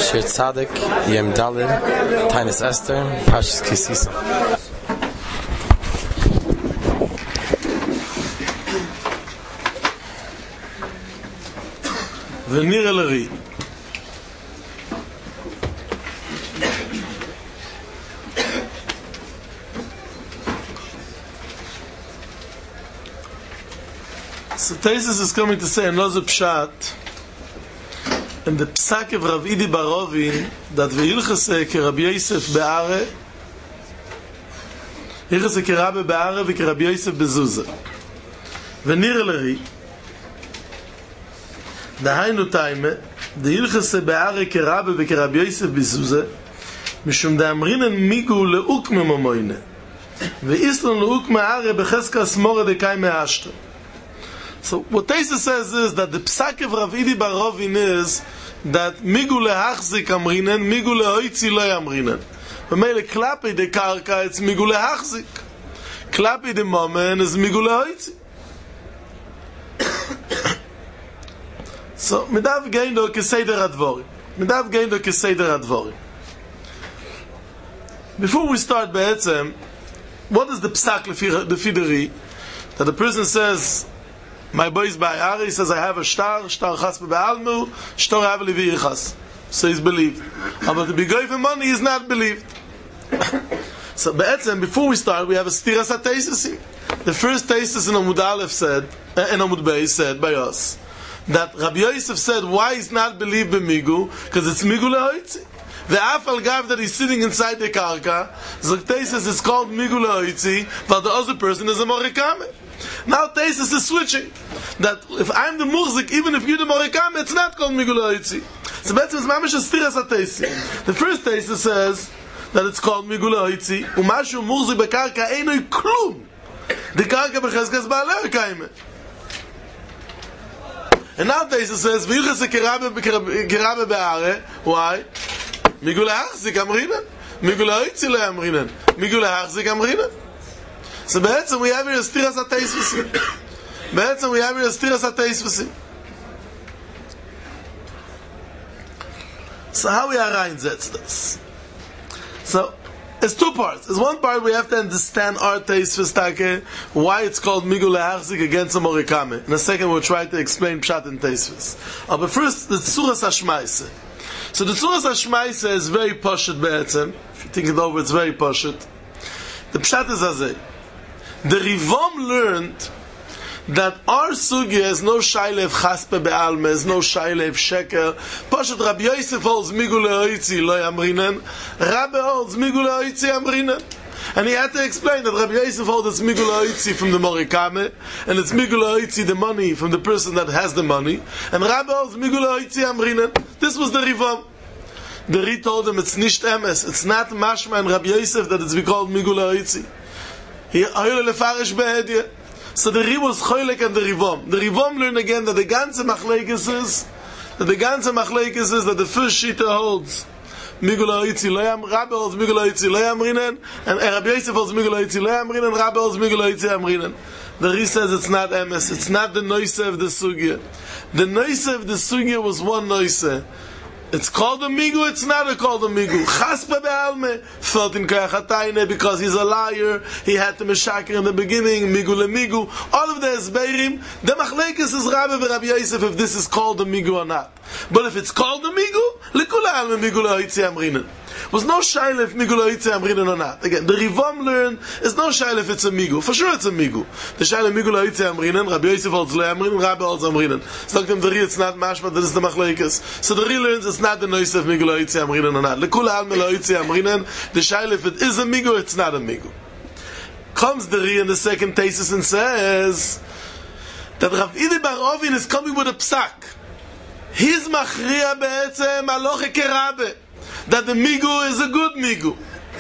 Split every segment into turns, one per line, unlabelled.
Shir Tzadik, Yem Dalet, Tainus Esther, Parshas Kisisa.
ונראה לרי So Taisus is coming to say another pshat in the psak of Rav Idi Barovin that v'yilchase ke Rabbi Yosef be'are yilchase ke Rabbi be'are v'ke Rabbi Yosef bezuze ונראה לרי דהיינו טיימה דהילכסה בערי כרבה וכרבי יוסף בזוזה משום דאמרינן מיגו לאוק ממומוינה ואיסלון לאוק מערי בחזקה סמורה דקאי מאשתו. So what Taisa says is that the psak of Rav Idi Barovin is that migu lehachzik amrinen, migu lehoitzi lo amrinen. V'meile klapi de karka it's migu lehachzik. Klapi de momen is migu lehoitzi. So, midav geindo keseder advorim. Midav geindo keseder advorim. Before we start be'etzem, what is the psak lefideri? That the person says, my boy is by Ari, he says, I have a shtar chas be'almu, shtar have a levi chas. So he's believed. But to be going for money, he's not believed. So, be'etzem, before we start, we have a stiras ha-teisus. The first teisus in Amud Aleph said, in Amud Beis said by us, that Rabbi Yosef said, why he's not believed b'migu? Because it's migu lehoitzi. The afal gav that he's sitting inside the karka, Zok says it's called migu lehoitzi, but the other person is a morikame. Now Teisus is switching. That if I'm the murzik, even if you're the morikame, it's not called migu lehoitzi. So that's mamish stiras ha-teisi. The first Teisus says that it's called migu lehoitzi, umashu murzik bekarka einoi klum. The karka bechezkas ba'alei kaime. And nowadays it says, "V'yuchase kerabe be'are." Why? Migu lehachzik amrinan, migu lehoitzi lo amrinan, migu lehachzik amrinan. So be'etzem we have here a stiras ha-teisvusim. Be'etzem we have here a stiras ha-teisvusim. So how we arrange this? So it's two parts. There's one part we have to understand our taste for stake, why it's called migu lehachzik against a morikame. In a second we'll try to explain pshat and taste. But first, the tzuras hashmaise. So the tzuras hashmaise is very poshut be'etzem. If you think it over, it's very poshut. The pshat is azay. The Rivom learned that our sugya is no shaylev chaspe be'alme, is no shaylev sheker. Poshet Rabbi Yosef holds migu lehoitzi lo yamrinen, Rabbi holds migu lehoitzi yamrinen. And he had to explain that Rabbi Yosef holds it's migu lehoitzi from the morikame, and it's migu lehoitzi the money from the person that has the money, and Rabbi holds migu lehoitzi yamrinen. This was the Rivom. The Ri told him it's nicht emes, it's not mashma and Rabbi Yosef that it's called migu lehoitzi. He hoyle lefarish be'edye. So the Ri was choylek and the Rivom. The Rivom learned again that the ganze machlekes is that the first shita holds migu lehoitzi lo yam, Rabbi holds migu lehoitzi lo yamrinen, and Rabbi Yosef holds migu lehoitzi lo yamrinen, Rabbi holds migu lehoitzi yamrinen. The Ri says it's not emes, it's not the noise of the sugya. The noise of the sugya was one noise. It's called a migu, it's not called a migu. Chaspa be'alme, felt in kayachatayne, because he's a liar, he had to meshaker in the beginning, migu le-migu. All of the esbeirim, the machlekes is Rabbi v'Rabbi Yosef if this is called a migu or not. But if it's called a migu, lekula alme migu lehoitzi amrinen. Was no shaila if migu lehoitzi amrinen or not. Again, the Rivom learned, it's no shaila if it's a migu. For sure it's a migu. The shaila migu lehoitzi amrinen, Rabbi Yosef holds lo amrinen, Rabbi holds amrinen. So like the Ri, it's not mashma, that is the machlekes. So the Ri learns it's not the noise of migu lehoitzi amrinen or not. Lekula alme lehoitzi amrinen, the shaila if it is a migu, it's not a migu. Comes the Ri in the second thesis and says that Rav Idi Barovin is coming with a psak. His machriya be'etzem aloche kerabe, that the migu is a good migu.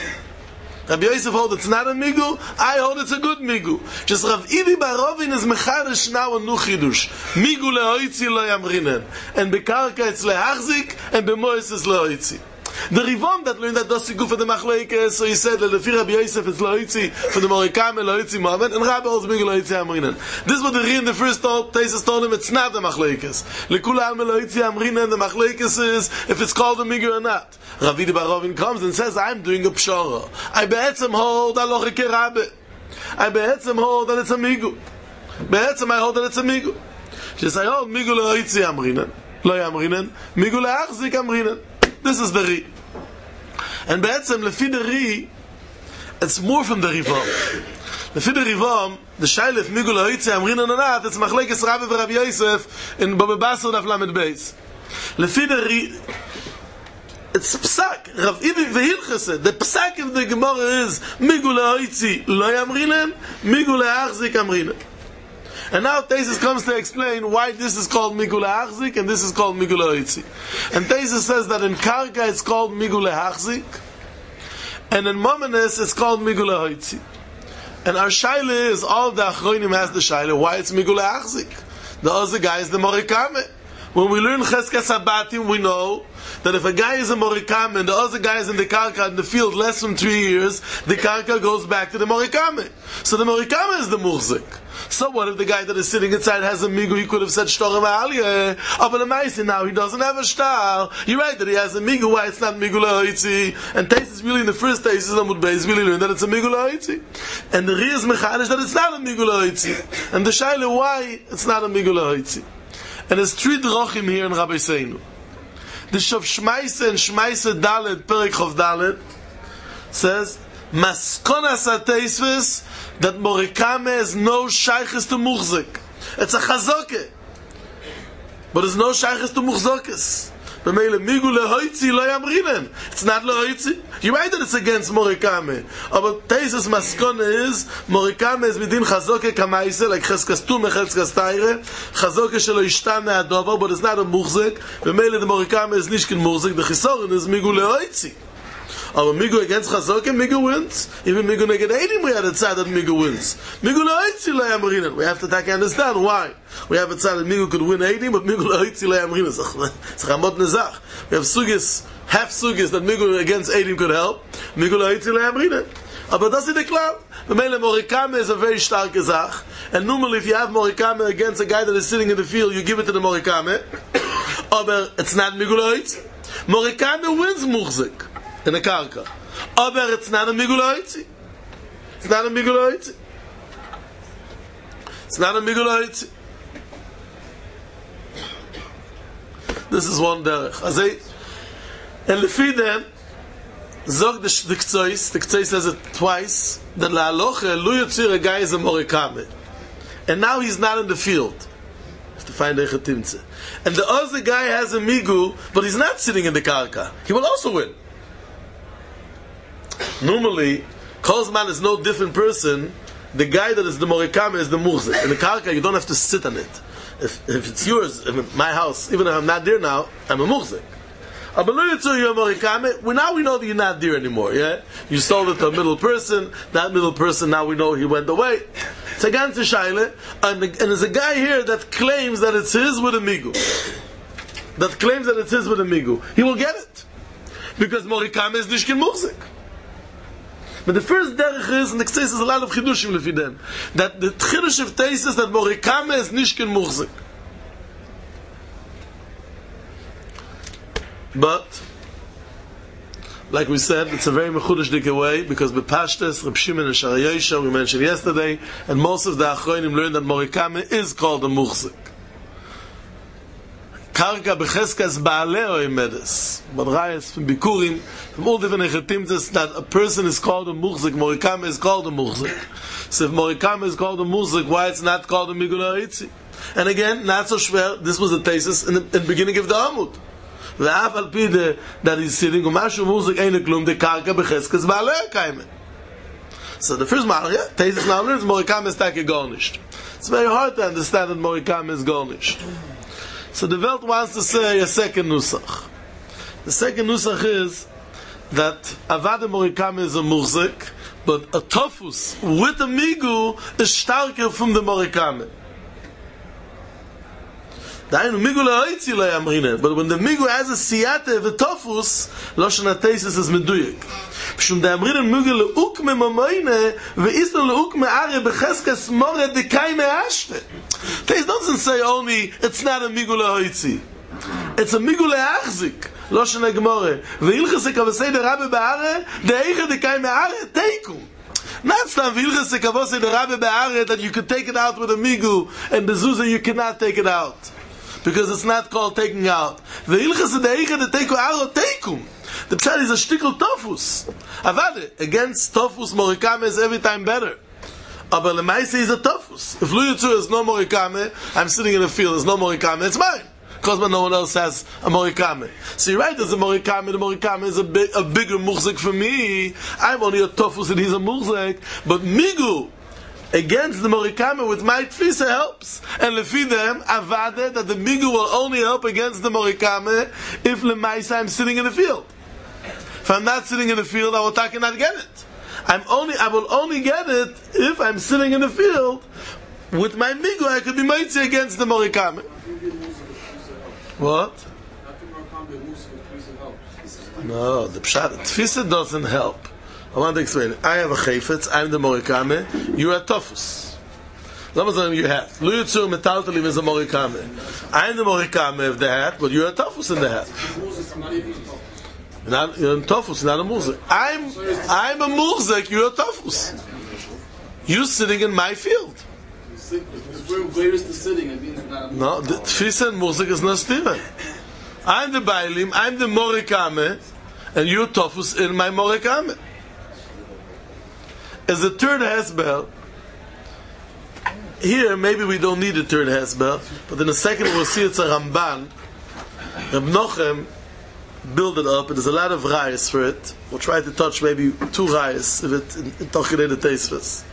Rabbi Yosef holds it's not a migu, I hold it's a good migu. Just Rav Idi Barovin is mecharish now a new chidush. Migu lehoitzi lo yamrinen. And bekarka it's lehachzik, and bemois is lehoitzi. The Rivom that learned that dosi guf for the machlekes, so he said that the Rabbi Yosef is loitzi for the Morikame loitzi moment, and Rabbi holds migul loitzi amrinen. This is what the Ri in the first Taisus told him. It's not the machlekes. Lekula loitzi amrinen. The machlekes is if it's called a migul or not. Rav Barovin comes and says, I'm doing a pshara. I be'etzem hold aloche kerabe. I be'etzem hold that it's a migul. Be'etzem I hold that it's a migul. She says, I hold migul loitzi amrinen. Lo yamrinen. Migul le'achzik amrinen. This is the Ri. And be'etzem lefi the Ri, it's more from the Rivom. Lefi the Rivom, the shailef migul loitzi amrinen or not, it's machlekes Rabbi v'Rabbi Yosef in Baba Basel Daf Lamed Beis. Lefi the Ri, it's psak. Rav Ibi v'hilchese. The psak of the Gemara is migul loitzi lo yamrinen, migul le'achzik amrinen. And now Taisus comes to explain why this is called migul le'achzik and this is called migul loitzi. And Taisus says that in Karka it's called migul le'achzik, and in Momenes it's called migul le'hoitzi. And our shaila is, all the Achronim has the shaila, why it's migul le'achzik. The other guy is the Morikame. When we learn Cheskas Habatim, we know that if a guy is a Morikame and the other guy is in the Karka in the field less than 3 years, the Karka goes back to the Morikame. So the Morikame is the Muhzik. So what if the guy that is sitting inside has a migu? He could have said shtar ma'aliyah. But the ma'isi now he doesn't have a shtar. You're right that he has a migu. Why it's not migu la'oitzi? And Tais is really in the first Tais is Amud Beis really learned that it's a migu la'oitzi. And the Ri is mechanish that it's not a migu la'oitzi. And the shaila why it's not a migu la'oitzi. And there's 3 drochim here in Rabbi Seinu. The Shav Shmaise and Shmaise Dalet Perek Chov Dalet says Maskonas HaTeisves that Morikame is no shaykhis to muhzik. It's a chazoke, but it's no shaykhis to muhzokes. B'meile migu lehoitzi lo yamrinen. It's not lehoitzi. You're right that it's against Morikame. But Taisus maskona is Morikame is midin chazoke kamaise like cheskas tume cheskas taire chazoke shelo ishtan me'adover, but it's not a muhzik. B'meile the Morikame is nishkin muhzik. The chisorin is migu lehoitzi. Aber Migu against Chazoke, Migu wins. Even Migu neged Eidim, we had a tzad that Migu wins. Migu lo'itzi le'amrinan. We have to understand why. We have a tzad that Migu could win Eidim, but Migu lo'itzi le'amrinan. It's Chamot Nezach. We have sugis, half sugis that Migu against Eidim could help. Migu lo'itzi le'amrinan. Aber das ist der Klar. B'meile Morikame is a very starke Zach. And normally if you have Morikame against a guy that is sitting in the field, you give it to the Morikame. Aber it's not Migu lo'itzi. Morikame wins Muhzik in the Karka. Aber it's not a migul lo'itzi. It's not a migul lo'itzi. It's not a migul lo'itzi. This is one derech. And lefi them, zog the Ktsois says it twice, that la'aloche lu yotzir a guy is a Morikame. And now he's not in the field. You have to find a chetimtze. And the other guy has a migu, but he's not sitting in the Karka. He will also win. Normally, Kozman is no different person. The guy that is the Morikame is the Muhzik. In the Karka, you don't have to sit on it. If it's yours, if my house, even if I'm not there now, I'm a Muhzik. But you're a Morikame, now we know that you're not there anymore. Yeah, you sold it to a middle person. That middle person, now we know he went away. It's a ganze shaile, and there's a guy here that claims that it's his with a migu. That claims that it's his with a migu. He will get it because Morikame is nishkin Muhzik. But the first derech is, and the Ktseis is a lot of chidushim lefi them, that the chidush of Teis is that Morikame is nishkin muhzik. But, like we said, it's a very mechudesh dike way, because Bepashtes, Reb Shimon and Shara Yosha, we mentioned yesterday, and most of the Achronim learned that Morikame is called a muhzik. Karka becheskas ba'aleo imedes. But Rayas from Bikurim, from all different echetimtes, that a person is called a muhzik, Morikame is called a muhzik. So if Morikame is called a muhzik, why it's not called a migul ha'itzi? And again, not so schwer, this was the thesis in the beginning of the Amud. Ve'af al pi that he's sitting, u'mashu muhzik eine klum, de karka becheskas ba'aleo kaime. So the first matter, thesis now learns, Morikame is take garnished. It's very hard to understand that Morikame is garnished. So the Welt wants to say a second nusach. The second nusach is that Avada Morikame is a muhzik, but a tofus with a migu is starker from the Morikame. But when the migu has a siyate v'tofus, loshen ha-teises is meduyik. Pshum de amrinen migu le'ukme mamoyne, ve'islo le'ukme are becheskes more dekai me'ashte. Teis doesn't say only, it's not a migu le'hoitzi. It's a migu le'achzik. Loshen ha-gemore. Ve'ilchese kavasei de rabbe ba'are, de'eiche dekai me'are, teiku. Not some vilchese kavasei de rabbe ba'are that you could take it out with a migu, and bezuzah you cannot take it out. Because it's not called taking out. The ilchas the eicha the teiku aro teikum. The pshat is a shtickle tofus. Avade against tofus morikame is every time better. Aber lemaise is a tofus. If luyutzu is no morikame, I'm sitting in a field. There's no morikame. It's mine. Because no one else has a morikame. So you're right. There's a morikame. The morikame is a bigger murzek for me. I'm only a tofus and he's a murzek. But migu against the morikame with my tfisa helps, and lefi them avade that the migu will only help against the morikame if lemaisa I'm sitting in the field. If I'm not sitting in the field, I will not get it. I will only get it if I'm sitting in the field with my migu. I could be mitzi against the morikame. What? No, the pshat tfisa doesn't help. I want to explain it. I have a chayfetz, I'm the morikame, you are tofus. Lamazan you have. Lu yitzu metaltalim is a morikame. I'm the morikame of the hat, but you are tofus in the hat. You're a tofus, not a murzek. I'm a murzek, you're a tofus. You're sitting in my field.
Where is the sitting?
No, the tfisa and murzek is not steven. I'm the bailim, I'm the morikame, and you're tofus in my morikame. As the third hasbel, here maybe we don't need a third hasbel, but in a second we'll see it's a Ramban. Reb Nochem build it up. There's a lot of rayas for it. We'll try to touch maybe 2 rayas if it in Tochidei the Teisves.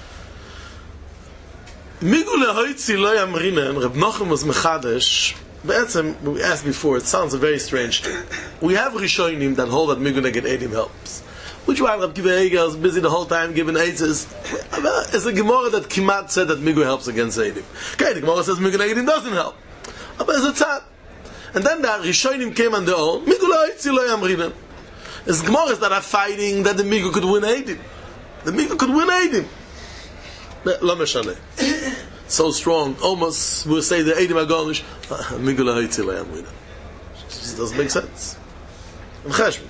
Migu lehoitzi lo yamrinen. Reb Nochem was mechadesh. Be'etzem, we asked before, it sounds a very strange thing. We have Rishonim that hold that migu neged edim helps. Which one Reb Kiva Eger was busy the whole time giving eitzes. It's a Gemara that Kimat said that migu helps against edim. Okay, the Gemara says migu neged edim doesn't help. But it's a tzad. And then the Rishonim came on their own. Migu lehoitzi lo yamrinen. It's Gemaras that are fighting that the migu could win edim. The migu could win edim. Lo meshane. So strong, almost we'll say the edim agonish. Migu lehoitzi lo yamrinen. It doesn't make sense. Cheshbon.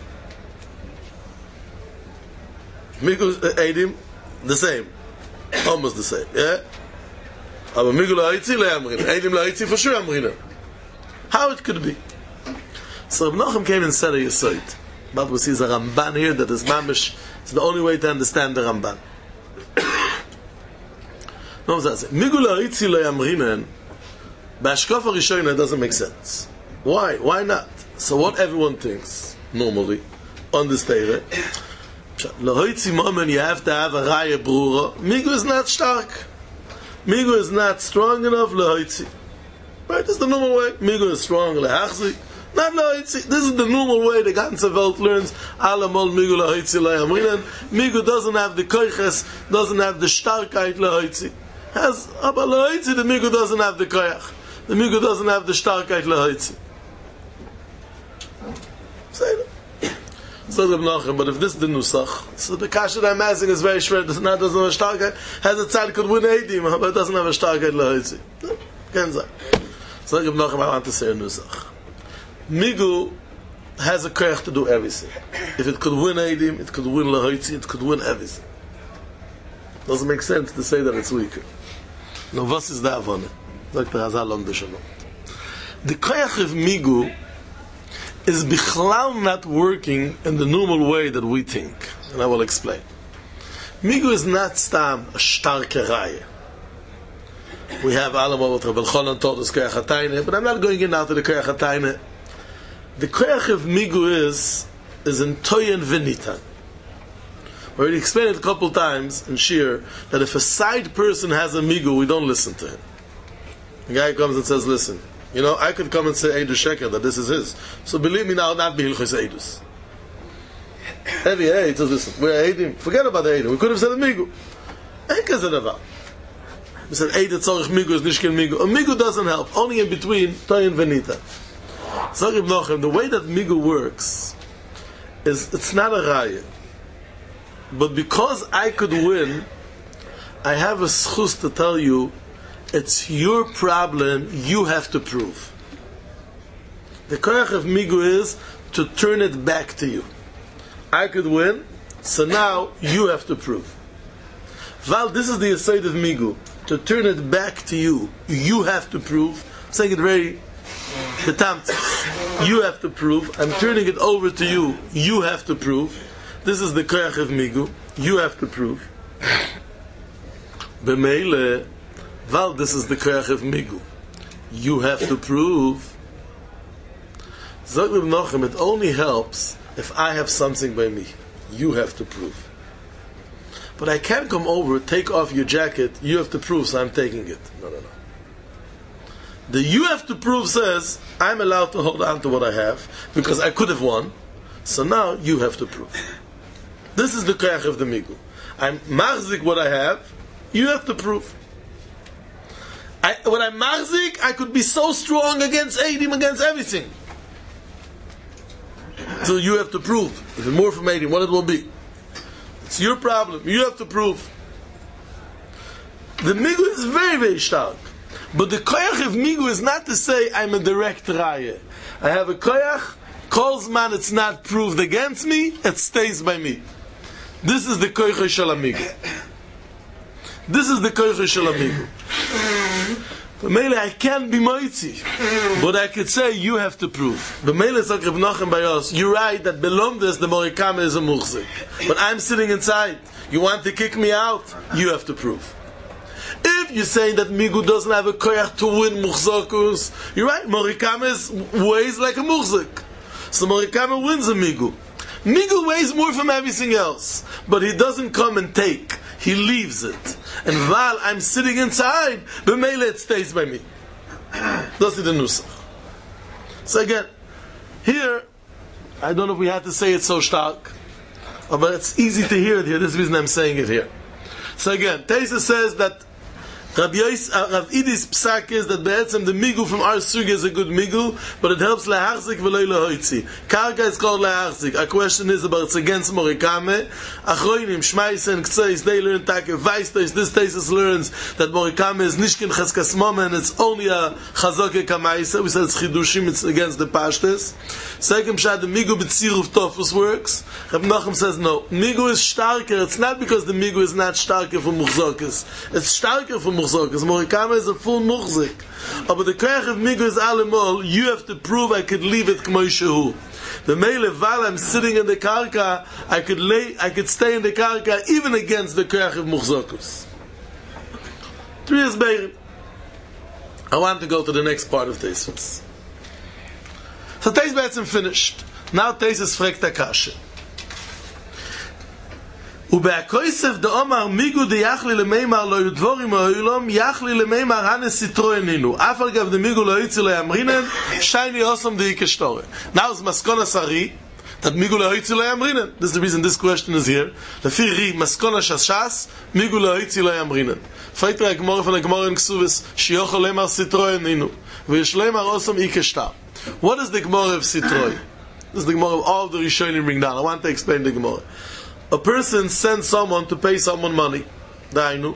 Migu edim, the same, almost the same. Yeah. Aber migu lehoitzi lo yamrinen. Edim lehoitzi for sure yamrinen. How it could be? So Reb Nochem came and said a yesod. But we see a Ramban here that is mamish. It's the only way to understand the Ramban. No, that's it. Migu lehoitzi lo yamrinen. B'ashkofa rishona doesn't make sense. Why? Why not? So what everyone thinks normally on this Torah. Lehoitzi moment you have to have a raya brura. Migu is not stark. Migu is not strong enough. Lehoitzi. Right? This is the normal way. Migu is strong. Lehachzi. Not lehoitzi. This is the normal way the ganze Welt learns. Alamol migu lehoitzi lo yamrinen. Migu doesn't have the koiches, doesn't have the starkheit lehoitzi. Has aber lehoitzi the migu doesn't have the koich. The migu doesn't have the starkheit lehoitzi. Say that. So Reb Nochem, but if this is the nusach, so the kasha that I'm asking is very short. Doesn't have a starkheit. Has a tzad could win edim, but it doesn't have a starkheit lehoitzi. Can't say. So Reb Nochem, I want to say a nusach. Migu has a koich to do everything. If it could win edim, it could win lehoitzi, it could win everything. Doesn't make sense to say that it's weaker. Now, what is the avone? Dr. Hazal on the Shalom. The koich of Migu is bichlal not working in the normal way that we think. And I will explain. Migu is not stam a starke raya. We have Alamo what Rabbi Chonon taught us koyach hatayne, but I'm not going in now to the koyach hatayne. The koyach of Migu is in toyen v'nitan. We already explained it a couple times in Shir that if a side person has a Migu, we don't listen to him. The guy comes and says, listen, you know, I could come and say Eidu Sheker, that this is his. So believe me now, not be Hilchos Eidus. Every Eid says, listen, we're Eidim. Forget about the Eidim. We could have said a Migu. Ain't kazeh davar. We said, Eid Tzorich Migu is Nishkin Migu. A Migu doesn't help, only in between Toy and Venita. So the way that Migu works is, it's not a Raya. But because I could win, I have a schus to tell you, it's your problem, you have to prove. The koyach of Migu is to turn it back to you. I could win, so now you have to prove. Val, this is the aside of Migu. To turn it back to you, you have to prove. I'm saying it very betamtis. You have to prove. I'm turning it over to you. You have to prove. This is the koyach of Migu. You have to prove. B'meile, Val, this is the koyach of Migu. You have to prove. Zog Reb Nochem, it only helps if I have something by me. You have to prove. But I can't come over, take off your jacket, you have to prove, so I'm taking it. No. The you have to prove says, I'm allowed to hold on to what I have, because I could have won, so now you have to prove. This is the koyach of the Migu. I'm machzik what I have, you have to prove. When I'm machzik, I could be so strong against Eidim, against everything. So you have to prove. If more from Eidim, what it will be. It's your problem. You have to prove. The Migu is very, very stark. But the koyach of Migu is not to say I'm a direct raya. I have a koyach, calls man it's not proved against me, it stays by me. This is the koyach shel Migu. This is the koyach shel Migu. B'meile I can't be moitzi, but I could say you have to prove. B'meile Zok Reb Nochem Bayos, you're right that Belomdes the Morikame is a muchzik, but I'm sitting inside. You want to kick me out? You have to prove. If you say that Migu doesn't have a koyach to win muchzokus, you're right. Morikame weighs like a muchzik, so Morikame wins a Migu. Migu weighs more from everything else, but he doesn't come and take. He leaves it. And while I'm sitting inside, b'meile it stays by me. That's the nusach. So again, here, I don't know if we had to say it so stark, but it's easy to hear it here. This is the reason I'm saying it here. So again, Teisa says that Rav Idis psak is that be'etzem the migu from our suga is a good migu, but it helps lehachzik v'loi lehoitzi. Karka is called lehachzik. Our question is about it's against Morikame. Achroinim, Shmaisen, Ktseis, they learn Take, Weistais, this thesis learns that Morikame is Nishkin Cheskas Moma and it's only a Chazoke Kamaisa. We said it's Chidushim, it's against the Pashtes. Second Pshat, the migu b'tziruf tofus works. Reb Nochem says no. Migu is starker. It's not because the migu is not starker for Muchzokes. It's starker for Muchzokes. Morikame is a full Muchzik. But the koyach of migu is alemol. You have to prove I could leave it k'moi shehu. The meile while I'm sitting in the karka, I could stay in the karka even against the koyach of Muchzokes. 3 years later, I want to go to the next part of Teisvus. So Teis Be'etzim finished. Now Teis is frekt HaKasha. ובהקויסף דאמר מיגו דיחלי למימר לא ידבורים מהאילום יחלי למימר הנס סיטרואנינו אף על גב דמיגו לא יצא לימרינן שייני אוסם די כשטורה. Now is Maskona Sari that מיגו לא יצא לימרינן. This is the reason this question is here. לפי רי מסקונה ששס מיגו לא יצא לימרינן. פייטר הגמור פן הגמור אין כסובס שיוכל לימר סיטרואנינו ויש לימר אוסם אי כשטר. What is the Gemara of Sitroi? This is the Gemara of all the Rishonim bring down. I want to explain the Gemara. A person sends someone to pay someone money. Dainu.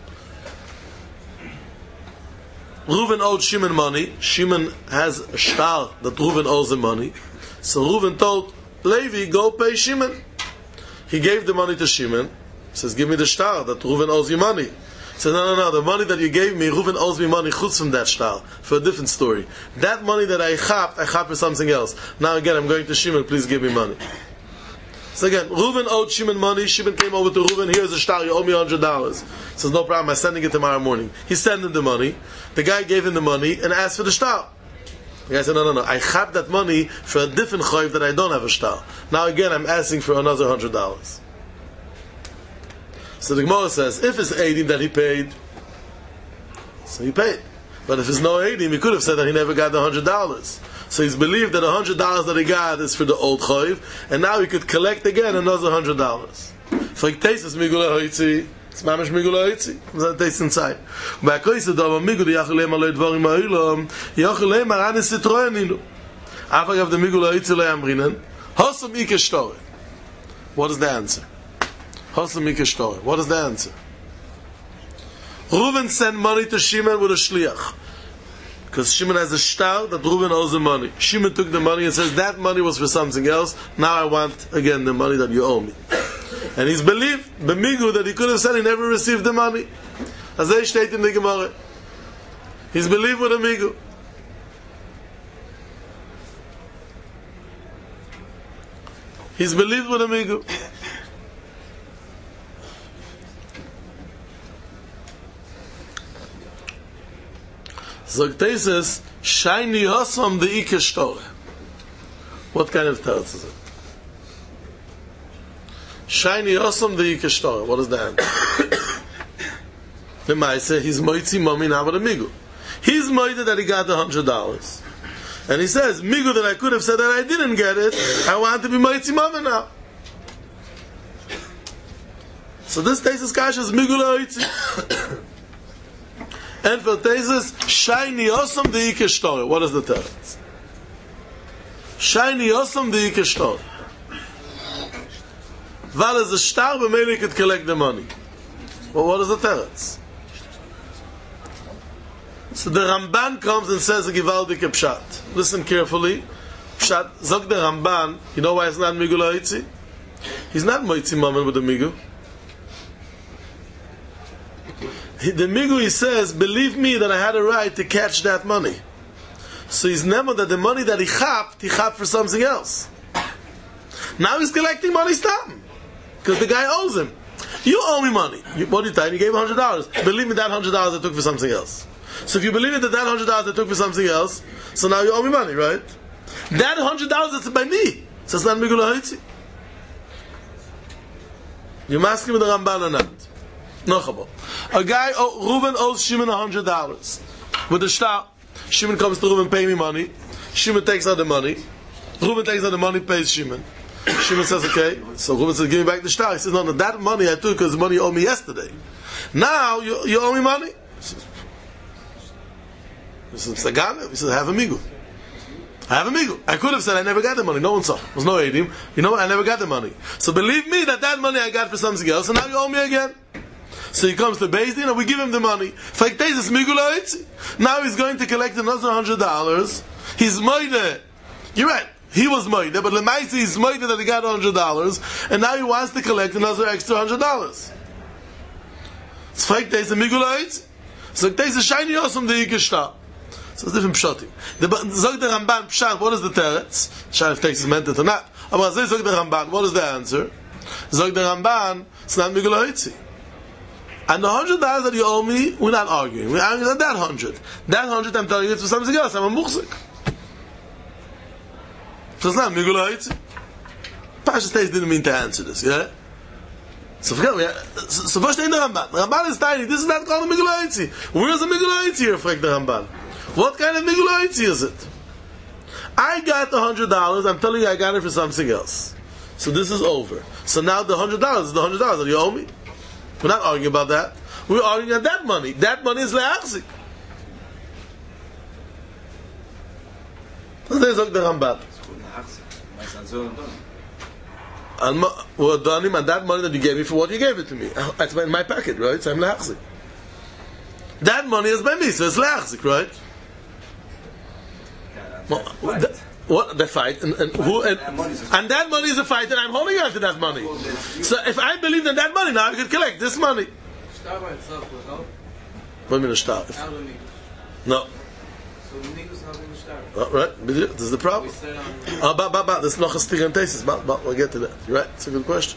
Reuven owed Shimon money. Shimon has a shtar that Reuven owes him money. So Reuven told Levi, go pay Shimon. He gave the money to Shimon. He says, give me the shtar that Reuven owes you money. He said, no, the money that you gave me, Reuven owes me money chutz from that shtar, for a different story. That money that I chap for something else. Now again, I'm going to Shimon, please give me money. So again, Reuven owed Shimon money, Shimon came over to Reuven, here's a shtar, you owe me $100. He says, no problem, I'm sending it tomorrow morning. He sent him the money, the guy gave him the money, and asked for the shtar. The guy said, no, I chap that money for a different choiv that I don't have a shtar. Now again, I'm asking for another $100. So the Gemara says, if it's 80 that he paid, so he paid. But if it's no 80, he could have said that he never got the $100. So he's believed that $100 that he got is for the old choiv, and now he could collect again another $100. For Tesis Migula Hoitzi, It's mamish migula itzi. That tastes inside. By koise da migula yachlem alay dvarim ha'olam, yachlem aranis citroeninu. After of the migula itzi le amrinen, hosam ike shtore. What is the answer? Hosam ike shtore. What is the answer? Reuven sent money to Shimon with a shliach. Because Shimon has a star that Reuven owes the money. Shimon took the money and says, that money was for something else. Now I want again the money that you owe me. And he's believed, b'migu, that he could have said he never received the money. As they state in the Gemara. He's believed with a migu. He's believed with a migu. So it says, shiny hosam the ike shtore. What kind of teretz is it? Shiny hosam the ike shtore. What is that? The Maisa, he's moitzi mami now with a migu. He's moitzi that he got $100. And he says, migu that I could have said that I didn't get it, I want to be moitzi mami now. So this tesis kasha is migu le'oitzi. And for tesis, shiny osam the ike shtore. What is the teretz? Shiny osam the ike shtore. Val is a star, but maybe he could collect the money. Well, what is the teretz? So the Ramban comes and says a givaldik pshat. Listen carefully. Pshat, zog the Ramban, you know why it's not migu le'oitzi? He's not moitzi mammon with the migu. The migu, he says, believe me that I had a right to catch that money. So he's never that the money that he chapped for something else. Now he's collecting money stop. Because the guy owes him. You owe me money. What did you tell? You gave $100. Believe me, that $100 I took for something else. So if you believe me that $100 I took for something else, so now you owe me money, right? That $100 is by me. So it's not migu le'oitzi. You must give me the Ramban or not. No chabot. A guy, Reuven owes Shimon $100. With the shtar, Shimon comes to Reuven, pay me money. Shimon takes out the money. Reuven takes out the money, pays Shimon. Shimon says, okay. So Reuven says, give me back the shtar. He says, no, that money I took because the money you owed me yesterday. Now, you owe me money? He says, Sagana? He says, I have a migu. I have a migu. I could have said I never got the money. No one saw. There was no edim. You know what? I never got the money. So believe me that money I got for something else, and now you owe me again. So he comes to Beis Din and we give him the money. Now he's going to collect another $100. He's moide. You're right. He was moide, but Lemaisi is moide that he got $100, and now he wants to collect another extra $100. It's fake days the migulaitz. So days the shiny awesome the ikeshta. So it's different pshatim. The zog the Ramban pshat. What is the teretz? Shall if takes is meant it or not. Aber zog the Ramban. What is the answer? Zog the Ramban. It's not migulaitz. And the $100 that you owe me, we're not arguing. We're arguing at that 100. That 100, I'm telling you, it's for something else. I'm a muhsik. So it's not migula hitzi. Pasha Stace didn't mean to answer this, yeah? So forget, so first in the Ramban. The Ramban is tiny. This is not called a migula hitzi. Where's the migula hitzi here, fragt the Ramban? What kind of migula hitzi is it? I got the $100, I'm telling you I got it for something else. So this is over. So now the $100 is the $100 that you owe me. We're not arguing about that. We're arguing about that money. That money is le'achzik. That's the Ramban. We're done him, and that money that you gave me for what you gave it to me. It's in my pocket, right? So I'm le'achzik. That money is by me, so it's le'achzik, right? What the fight and who and that money is a fight, and I'm holding on to that money. So if I believe in that money, now I can collect this money.
Star by itself will help.
What do you mean a star? No.
So the niggas not in the star.
Right, this is the problem. There's no chastig and tesis. We'll get to that. You're right. It's a good question.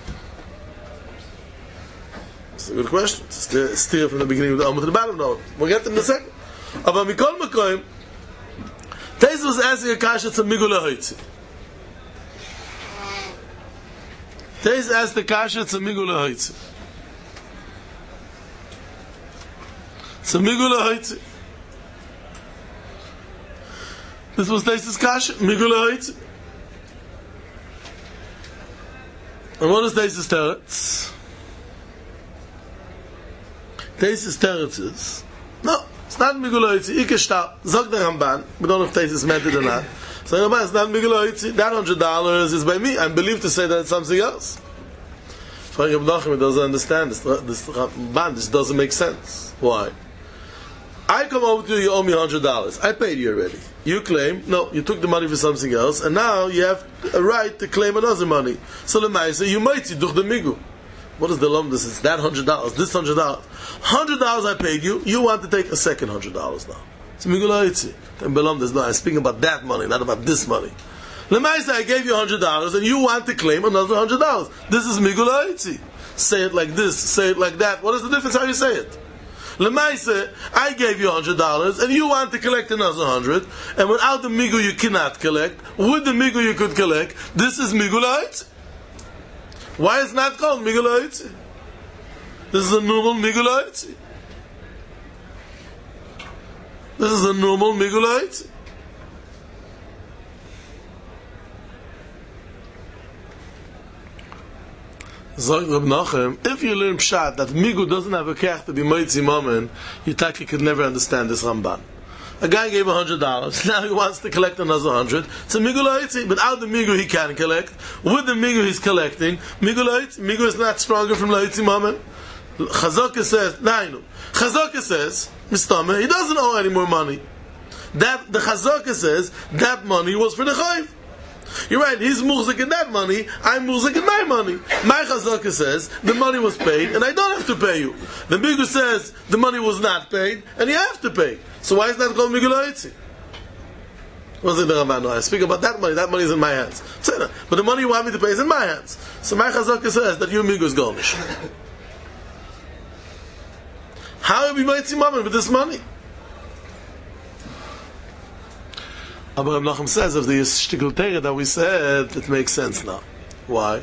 It's a good question. It's steer from the beginning of the Omer to the bottom. No, we'll get to it in a second. Aber mikol makoim. Tesis was asking a kasha to migula hoitzi. Tesis asked the kasha to migula hoitzi. So migula hoitzi. This was Tesis kasha, migula hoitzi. And what is Tesis teretz? Taisus teretzes. No, it's not Migul Hoitzi. Ike shtar. Zog the Ramban. We don't know if Taisus meant it or not. So Ramban, it's not Migul Hoitzi. That $100 is by me. I'm believed to say that it's something else. Frank Reb Nachum doesn't understand this Ramban. This doesn't make sense. Why? I come over to you, you owe me $100. I paid you already. You claim, no, you took the money for something else, and now you have a right to claim another money. So the Maisa, you might see durch the Migu. What is the lump? This is that $100, this $100. $100 I paid you, you want to take a second $100 now. It's Migu La'itzi. And Belam, there's no, I'm speaking about that money, not about this money. The Maisa, I gave you $100, and you want to claim another $100. This is Migu La'itzi. Say it like this, say it like that. What is the difference how you say it? Lemaise, I gave you $100, and you want to collect another 100, and without the migu you cannot collect. With the migu you could collect. This is migu la'itzi. Why is it not called migu la'itzi? This is a normal migu la'itzi. This is a normal migu la'itzi. Zog Reb Nachum, if you learn Pshat that Migu doesn't have a kech to be Moitzi Momen, you taki could never understand this Ramban. A guy gave $100, now he wants to collect another 100. It's a Migu La'itzi, but out the Migu he can collect. With the Migu he's collecting, Migu La'itzi, Migu is not stronger from La'itzi Momen. Chazaka says, Nainu. Chazaka says, Mistame, he doesn't owe any more money. That the Chazaka says, that money was for the Chayv. You're right, he's muzik in that money, I'm muzik in my money. My Chazaka says, the money was paid, and I don't have to pay you. The Migu says, the money was not paid, and you have to pay. So why is that called Migu La'itzi? What's in the Ramban? No, I speak about that money is in my hands. But the money you want me to pay is in my hands. So my Chazaka says that your Migu is Golnish. How will we make Tzimam with this money? Abraham Nachum says, if the shtickle teira that we said, it makes sense now. Why?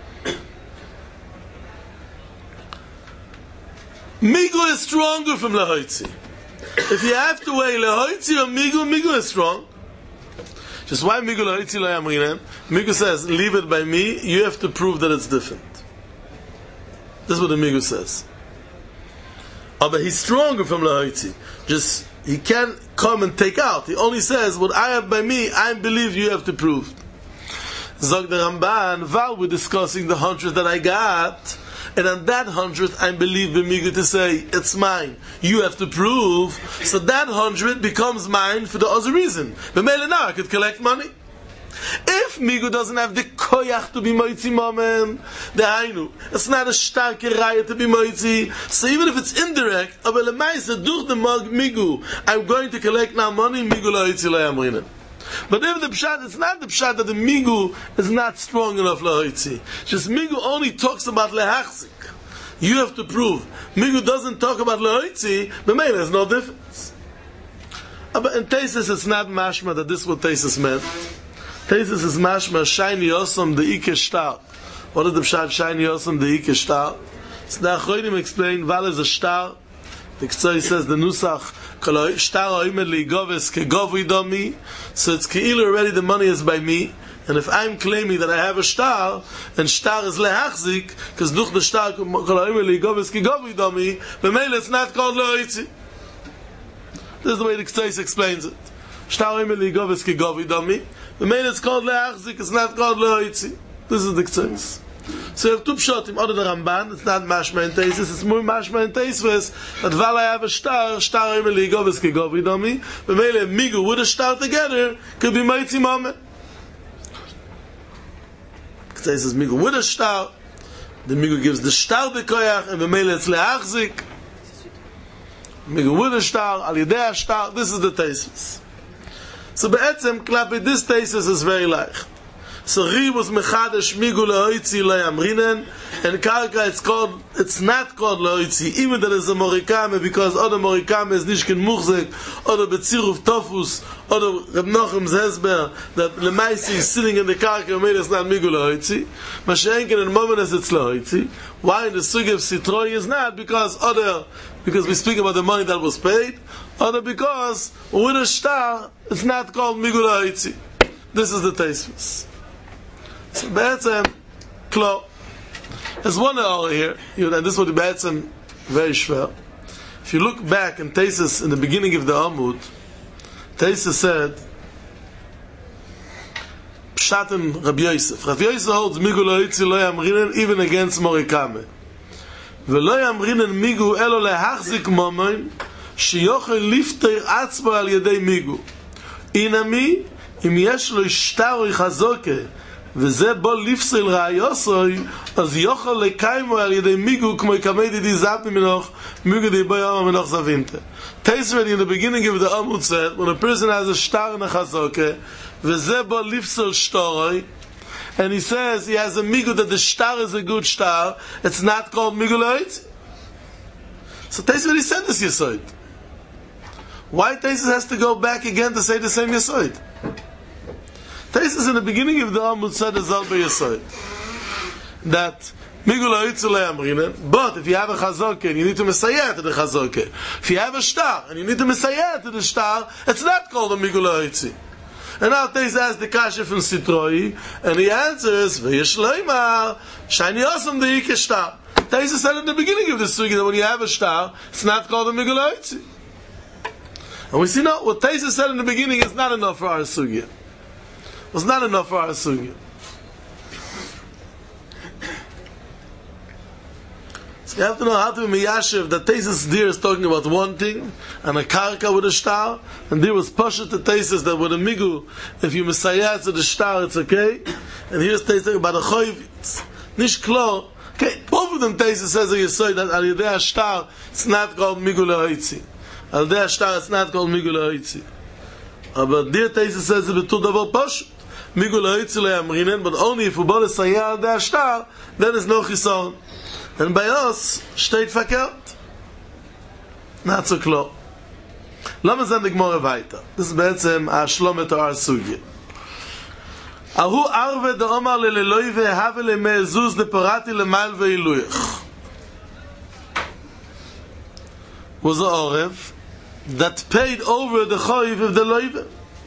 Migu is stronger from Lehoitzi. If you have to weigh Lehoitzi or Migu is strong. Just why Migu Lehoitzi lo yamrinen? Migu says, leave it by me, you have to prove that it's different. This is what the Migu says. But he's stronger from Lehoitzi. Just he can't come and take out. He only says, what I have by me, I believe you have to prove. Zog the Ramban, while we're discussing the 100 that I got, and on that 100, I believe the Migu to say, it's mine. You have to prove. So that 100 becomes mine for the other reason. But now I could collect money. If Migu doesn't have the koyach to be moitzi momen, the hainu, it's not a starke raya to be moitzi. So even if it's indirect, aber lemaisa durch the Migu, I'm going to collect now money. Migu lo hoitzi lo yamrinen. But if the pshat, it's not the pshat that the Migu is not strong enough lo hoitzi. Just Migu only talks about lehachzik. You have to prove. Migu doesn't talk about lo hoitzi. The main there's no difference. But in Taisus, it's not mashma that this is what Taisus meant. Taisus is mashma shiny osam the ike shtar. What is the pshat shiny osam the ike shtar? So the Achronim explain val is a shtar. The Ktsoi says the nusach shtar oimed ligoves kegovui domi. So it's keilu already the money is by me. And if I'm claiming that I have a shtar, and shtar is lehachzik, because duch the shtar kol oimed ligoves kegovui domi, b'meila it's not called loitzi. This is the way the Ktsoi explains it. Shtar oimed ligoves kegovui domi. The main is called le'achzik, it's not called le'oitzi. This is the Ktsais. So you have two pshatim, other the Ramban, it's not mashma and teisis, it's more mashma and teisves, that while I have a shtar imeli govis kegovi domi, the mele migu with a shtar together, could be meitzi moment. Ktsais says migu with a shtar, the migu gives the shtar the koyach, and the mele it's le'achzik. Migu with a shtar, al yedei shtar, this is the teisves. So be'etzem, klapi, this thesis is very like. So Ri was mechadesh migu lehoitzi lo yamrinen, and karka it's not called lehoitzi, even that is a morikame, because other morikame is nishkin muchzek, other betziruf tofus, other Reb Nachum's hezber, that lemaisi is sitting in the karka, and made it's not migu lehoitzi, mashenken in momenes it's lehoitzi. Why in the sugi of sitroi is not? Because we speak about the money that was paid, or because with a shtar it's not called migu lehoitzi. This is the teismus. So be'etzem klo. There's one over here, and this would be be'etzem very shver. If you look back in Taisus in the beginning of the Amud, Taisus said, Pshatim Rabbi Yosef. Rabbi Yosef holds Migu lo yitzi lo yamrinen even against Morikame. V'lo yamrinen Migu elo lehachzik momoin שיוכל לפטר עצמו על ידי מיגו. אינמי, אם יש לו שטר חזוקה, וזה בו לפסל ראיוסוי, אז יוכל לקיימו על ידי מיגו, כמו יקמי דידי זפני מנוח, מיגו די בוי אמה מנוח זווינתה. Taisvedi in the beginning of the Amud said, when a person has a shtar and a chazoke, וזה בו לפסל שטורוי, and he says he has a migu that the shtar is a good shtar, it's not called migu loitzi. So Taisvedi said this Yesoid. Why Taisus has to go back again to say the same Yesoid? Taisus in the beginning of the Amud said the Zalbe Yesoid. That Migu lo yitzu lo yamrinen, but if you have a chazokeh and you need to mesayeh to the chazokeh, if you have a shtar and you need to mesayeh to the shtar, it's not called a Migu lo yitzi. And now Taisus asks the kasha from Sitroi, and he answers, V'yesh loimar, shani osam de'ike shtar. Taisus said in the beginning of the sugi that when you have a shtar, it's not called a Migu lo yitzi. And we see now what Taisus said in the beginning is not enough for our sugya. It was not enough for our sugya. So you have to know how to be miyashiv that Taisus there is talking about one thing and a karka with a shtar, and there was pasha to Taisus that with a migu, if you misayah to the shtar, it's okay. And here's Taisus about a choiv, it's nish klo. Okay, both of them Taisus says that you say that al yedei shtar, it's not called migu lehoitzi. Al der shtar it's not called migu lehoitzi. But there Taisus says it betul davar pashut. Migu lehoitzi leyamrinen, but only if we bought a sayah al der shtar, then there's no chisaron. And by us, steht verkehrt. Not so klar. Lass uns an die Gemara weiter. Das ist בעצם השלום את our סוגיה. ההוא ערווה דאמר ללeloi והווה למאזוז דפרתי למעל ואילויך. Was the Orev that paid over the choiv of the loive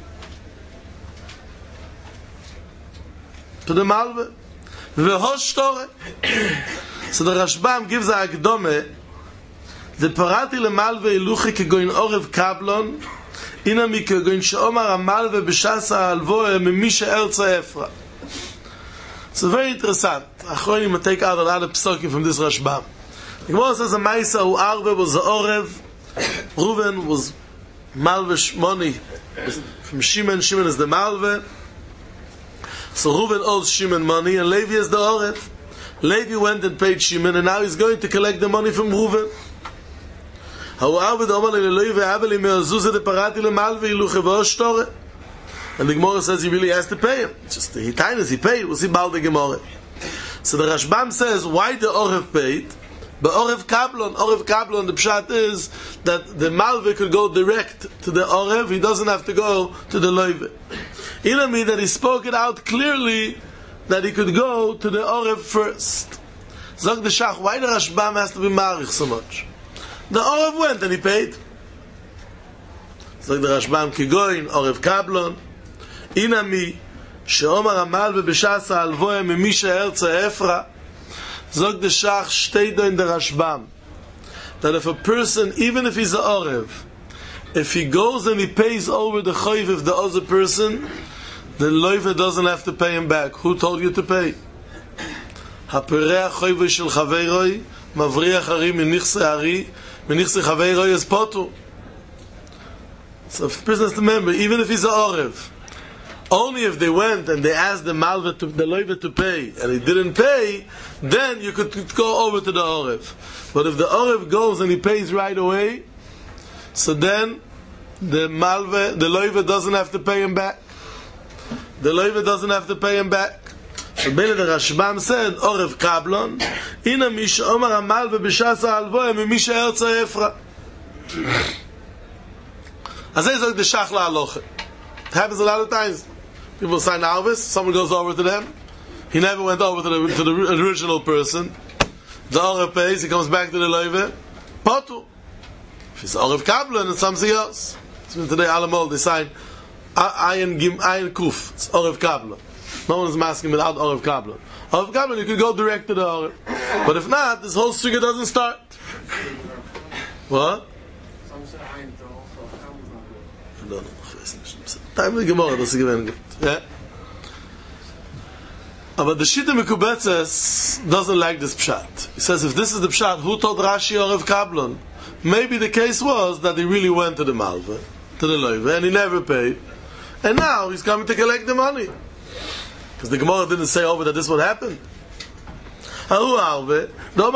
to the malve v'hoshtore. So the Rashbam gives a akdome the parati lemalve iluchi kegoin Orev kablon inami kegoin sheomar amalve b'shasa alvoe mimisha erza efra. So very interesting. Achronim take out a lot of psukim from this Rashbam. The Gemara says a Maisa who Arve was the Orev, Reuven was Malve Shmoni from Shimon. Shimon is the Malve. So Reuven owes Shimon money, and Levi is the Orev. Levi went and paid Shimon, and now he's going to collect the money from Reuven. And the Gemara says he really has to pay him. Just he paid. We'll see about the Gemara. So the Rashbam says why the Orev paid. But Orev Kablon, the pshat is that the Malve could go direct to the Orev, he doesn't have to go to the Loive. Inami that he spoke it out clearly that he could go to the Orev first. Zog the Shach, why the Rashbam has to be marich so much? The Orev went and he paid. Zog the Rashbam Kigoin, Orev Kablon, Inami, Sheomar Amalve B'shasa Alvoye Mimisha Erza Efra. Zog the Shach steht in the Rashbam that if a person, even if he's a Orev, if he goes and he pays over the choiv of the other person, the loive doesn't have to pay him back. Who told you to pay? Hapereach choiv shel chaveiroi mavriach hari minichse hari minichse chaveiroi is potu. So if the person has to remember, even if he's a Orev, only if they went and they asked the malva to the loive to pay and he didn't pay, then you could go over to the Orev. But if the Orev goes and he pays right away, so then the malva, the loive doesn't have to pay him back. The loive doesn't have to pay him back. So Ben the Rashbam said, Orev Kablon, Ina Misha Omar Amalva B'shasa Alvoye Mimisha Erza Efra. As I said, the Shach LaHalocha. It happens a lot of times. People sign Arvis, someone goes over to them. He never went over to the original person. The Orev pays, he comes back to the loive. Potu. If it's Orev Kablon, it's something else. So today, Alamol, they sign Ayin Kuf. It's Orev Kablon. No one is masking without Orev Kablon. Orev Kablon, you could go direct to the Orev. But if not, this whole suga doesn't start. What? No. Time the Gemara, das given. Yeah. But the Shita Mekubetzes doesn't like this pshat. He says, if this is the pshat, who told Rashi or Rav Kablon? Maybe the case was that he really went to the Malva, to the Loive, and he never paid. And now he's coming to collect the money. Because the Gemara didn't say over that this would happen. Why?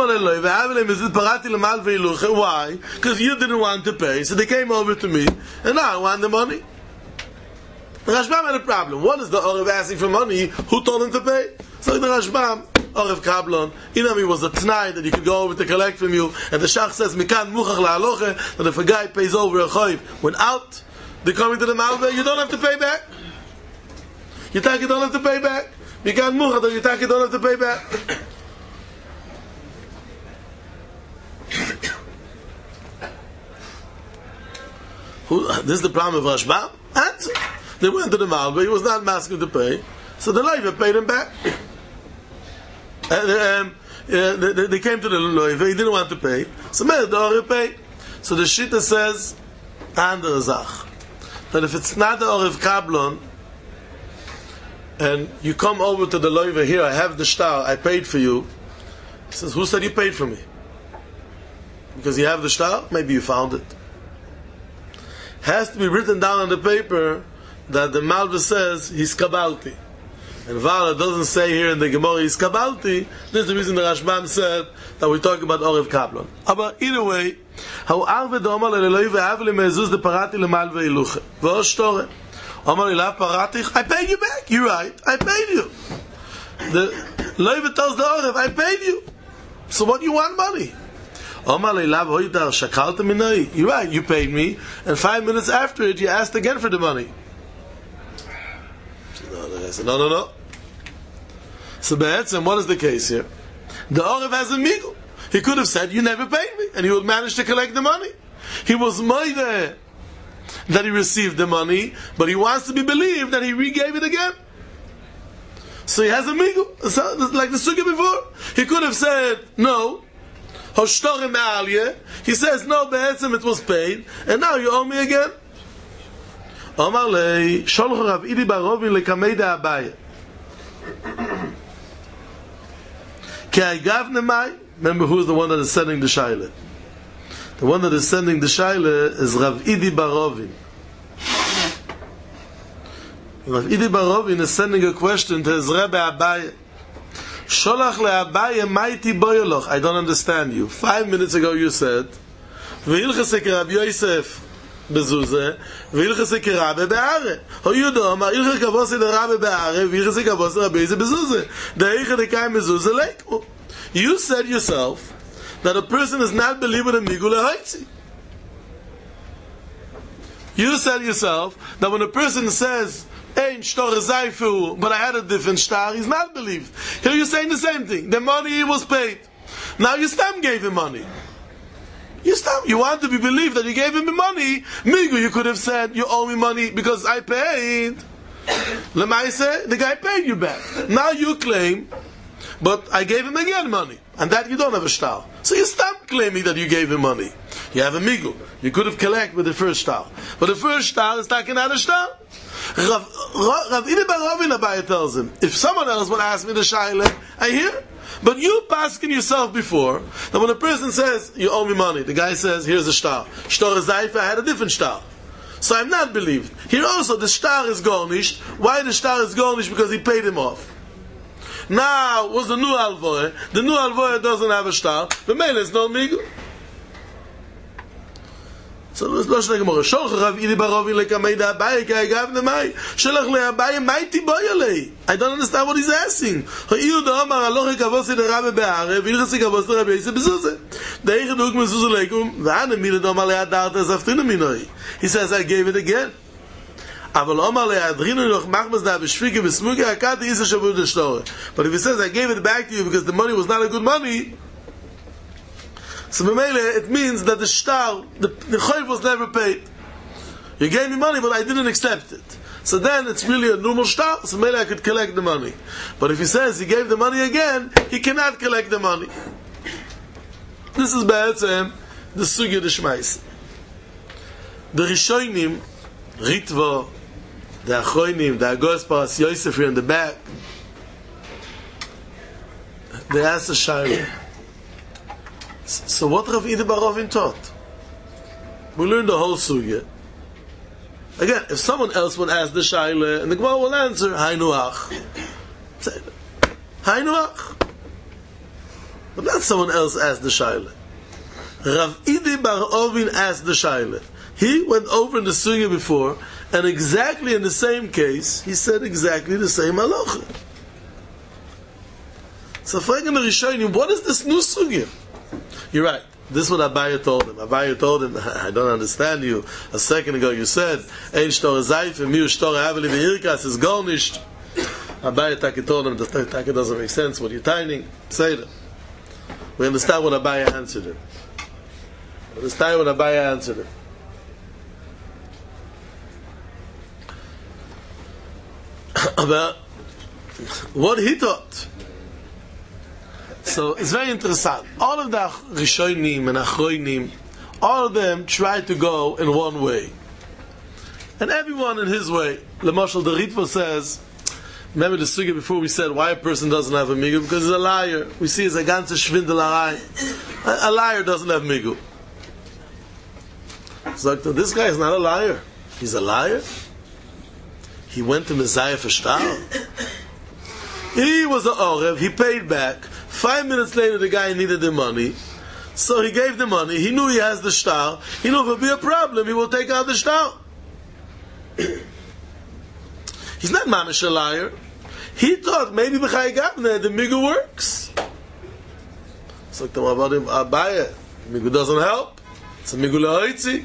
Because you didn't want to pay, so they came over to me, and now I want the money. The Rashbam had a problem. One is the Orev asking for money, who told him to pay? So the Rashbam, Orev Kablon, Inami was a t'nai that you could go over to collect from you, and the Shach says, Mikan muchach la'aloche, that if a guy pays over a choiv, when out, they're coming to the Malva, you don't have to pay back. You think you don't have to pay back? Mikan muchach, you think you don't have to pay back? This is the problem of Rashbam? Answer. They went to the Malva, he was not asking to pay, so the Loiva paid him back. They came to the Loiva, he didn't want to pay, so the Orev paid. So the Shita says, Ander Zach, that if it's not the Orev Kablon, and you come over to the Loiva, here, I have the shtar, I paid for you, he says, who said you paid for me? Because you have the shtar? Maybe you found it. Has to be written down on the paper that the Malva says he's kabalti. And Vala doesn't say here in the Gemara he's kabalti. This is the reason the Rashbam said that we're talking about Orev Kablon. But either way, how arve do Omar leloi ve'avli me'ezuz de parati lemalva iluche. V'osh tore. Omar ilav paratich, I paid you back. You're right, I paid you. The Loiva tells the Orev, I paid you. So what do you want money? You're right, you paid me, and 5 minutes after it, you asked again for the money. I said, no. So Be'etzem, what is the case here? The Orev has a migul. He could have said, you never paid me, and he would manage to collect the money. He was moideh that he received the money, but he wants to be believed that he regave it again. So he has a migul. So, like the sugya before. He could have said, no. He says, no, be'etzem it was paid, and now you owe me again. Omar lei, sholch Rav Idi bar Rovin lekamei da Abaye. Ki ha'gav nemai, remember who is the one that is sending the shaila. The one that is sending the shaila is Rav Idi bar Rovin. Rav Idi bar Rovin is sending a question to his Rebbe Abaye. Sholach le'Abaye maiti boyoloch. I don't understand you. 5 minutes ago you said, V'ilchase Rabbi Yosef bezuze, V'ilchase Rabbi be'are. Hoyudo amar ilchase kavose de Rabbi be'are, V'ilchase kavose Rabbi Yosef bezuze. De'eicha dekay mezuze leiku. You said yourself that a person is not believer in migul le'hoitzi. You said yourself that when a person says, Ein shtor zayfu, but I had a different shtar, he's not believed. Here you're saying the same thing. The money was paid. Now you stam gave him money. You want to be believed that you gave him the money. Migu, you could have said, you owe me money because I paid. Lemaise, the guy paid you back. Now you claim, but I gave him again money. And that you don't have a shtar. So you stop claiming that you gave him money. You have a migu. You could have collected with the first shtar. But the first shtar is taking out a shtar. Rav Idi bar Rovin Abaye tells him, if someone else would ask me the shaila, I hear. But you paskin yourself before that when a person says, you owe me money, the guy says, here's a shtar. Shtar zayfa, I had a different shtar. So I'm not believed. Here also, the shtar is garnished. Why the shtar is garnished? Because he paid him off. Now, was the new alvoy. The new alvoy doesn't have a shtar. The man is no migu. So let's look at the Gemara. Sholch Rav Idi bar Rovin lekamei da Abaye ki ha'gav nemai. Sholach le'Abaye maiti boyalei. I don't understand what he's asking. Ho'iyud Omar aloche kavose de Rabbi be'are v'ilchase kavose de Rabbi Yosef bezuze. De'ich duk mezuze leikum v'ane milad Omar le'adarta zaftinu minoi. He says, I gave it again. Aval Omar le'adrinu noch machmas da b'shvike b'smuke hakati isa shavu de shtore. But if he says, I gave it back to you because the money was not a good money, so it means that the shtar, the chayv was never paid. You gave me money, but I didn't accept it. So then it's really a normal shtar, so maybe I could collect the money. But if he says he gave the money again, he cannot collect the money. This is Be'etzem, the sugya d'shmais. The Rishonim, Ritva, the Achronim, the Agos Paras Yosef here in the back, they asked the Shaila. So what Rav Ida bar Rovin taught? We learned the whole sugya. Again, if someone else would ask the Shaila, and the Gemara will answer, Hainuach. Say, Hainuach. But not someone else asked the Shaila. Rav Ida bar Rovin asked the Shaila. He went over in the sugya before, and exactly in the same case, he said exactly the same halacha. So, fragen the Rishonim, what is this new sugya? You're right. This is what Abaye told him. Abaye told him, I don't understand you. A second ago you said, Ein shtor zayf, miu shtor aveli ve'irkas is garnished. Abaye Taki told him, that Taki doesn't make sense. What you're tiny, say that. We understand what Abaye answered him. We understand what Abaye answered him. About what he taught. So it's very interesting. All of the Rishonim and Achronim, all of them try to go in one way, and everyone in his way. L'mashal, the Ritva says, remember the sugya before we said why a person doesn't have a migu? Because he's a liar. We see it's a ganze schwindelerei. A liar doesn't have migu. So this guy is not a liar. He's a liar. He went to Messiah for shtar. He was an Orev. He paid back. 5 minutes later, the guy needed the money, so he gave the money. He knew he has the shtar. He knew if it will be a problem, he will take out the shtar. He's not mamish a liar. He thought maybe b'chai gavne the migu works. So about him, Abaye, migu doesn't help. It's a migu la'oitzi.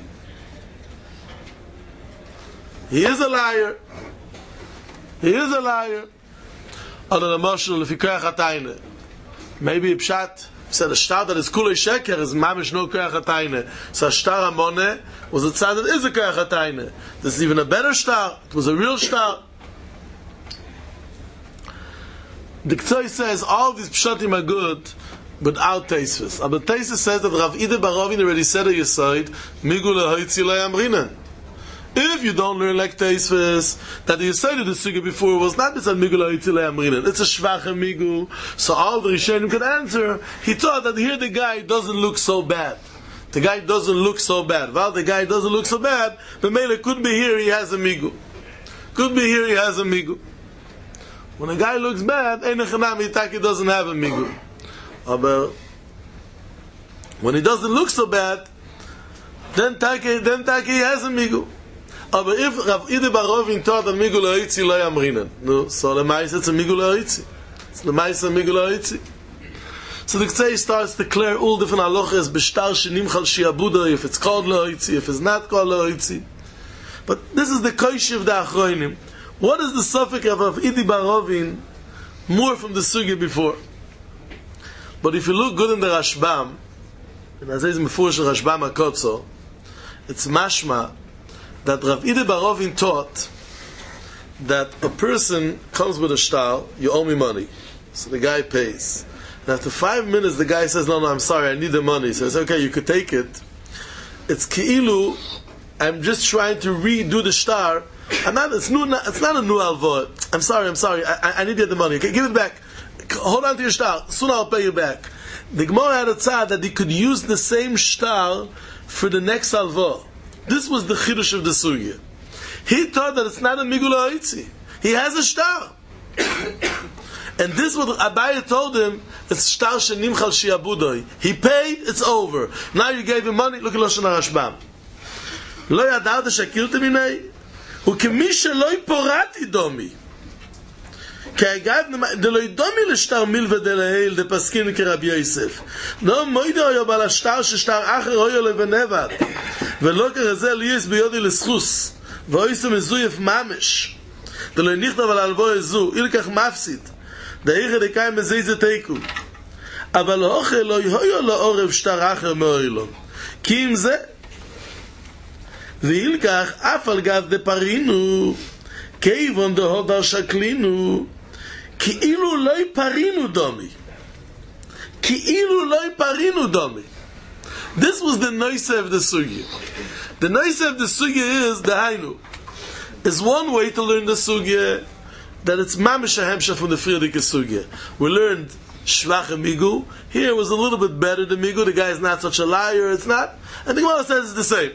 He is a liar. He is a liar. Other than Moshe, if you koyach hatayne. Maybe Pshat said a shtar that is kulei sheker is mamish no koyach hatayne. So a shtar amone was a tzad that is a koyach hatayne. This is even a better shtar. It was a real shtar. The Ktoi says all of these pshatim are good without Teisvis. But Teisvis says that Rav Ida bar Rovin already said a yisoid migu lehoitzi le'amrinan. If you don't learn like Teisvis, that the Yisrael of the Suga before was not this migu lehoitzi le'amrinan, it's a shvache migu. So all the Rishonim could answer, he thought that here the guy doesn't look so bad. The guy doesn't look so bad. Well, the guy doesn't look so bad, but maybe could be here he has a migu. Could be here he has a migu. When a guy looks bad, Ein Echanami Taki doesn't have a migu. But when he doesn't look so bad, then Taki has a migu. But if Rav Ida bar Rovin taught that migu lehoitzi lo yamrinan, no, so the ma'is it's a migu lehoitzi. It's the ma'is a migu lehoitzi. So the Ktei starts to declare all different halachas b'shtar shenimchal shiabuda, if it's called lehoitzi, if it's not called lehoitzi. But this is the koish of the Achronim. What is the suffix of Rav Ida bar Rovin more from the sugya before? But if you look good in the Rashbam, in Azayz Mefurish Rashbam HaKotzo, it's mashma that Rav Ida bar Rovin taught that a person comes with a shtar, you owe me money. So the guy pays. And after 5 minutes, the guy says, no, I'm sorry, I need the money. He says, okay, you could take it. It's ki'ilu, I'm just trying to redo the shtar. It's not a new alvor. I'm sorry, I need to get the money. Okay, give it back. Hold on to your shtar. Soon I'll pay you back. The Gemara had a tzad that he could use the same shtar for the next alvor. This was the chidush of the sugya. He thought that it's not a migu lehoitzi. He has a shtar. And this what Abaye told him, it's shtar shenimchal shiabudoi. He paid, it's over. Now you gave him money, look at Lashon HaRashbam. Lo yada'at shakirte minei, וכמי שלא יפורתי דומי כאגב דלא ידומי לשטר מילווה דלהיל דפסקין כרבי יוסף לא מוידו היו בעל השטר ששטר אחר היו לבנבד ולא כרזה ליאס ביודי לסחוס ואויסו מזויף ממש דלא נכתב על הלבו איזו אילכך מפסיד דאיך דקאי מזיזה תיקו אבל האוכל לא היו לעורב שטר אחר מאוילו כי אם זה וילקח אף על גב דפרינו כיוון דהודר שקלינו כאילו לא יפרינו דומי This was the noise of the sugya. The noise of the sugya is the hainu. Is one way to learn the sugya that it's mamish hemsha from the Friedrich sugya. We learned shvach and migu. Here it was a little bit better than migu. The guy is not such a liar. It's not. And the Gemara says it's the same.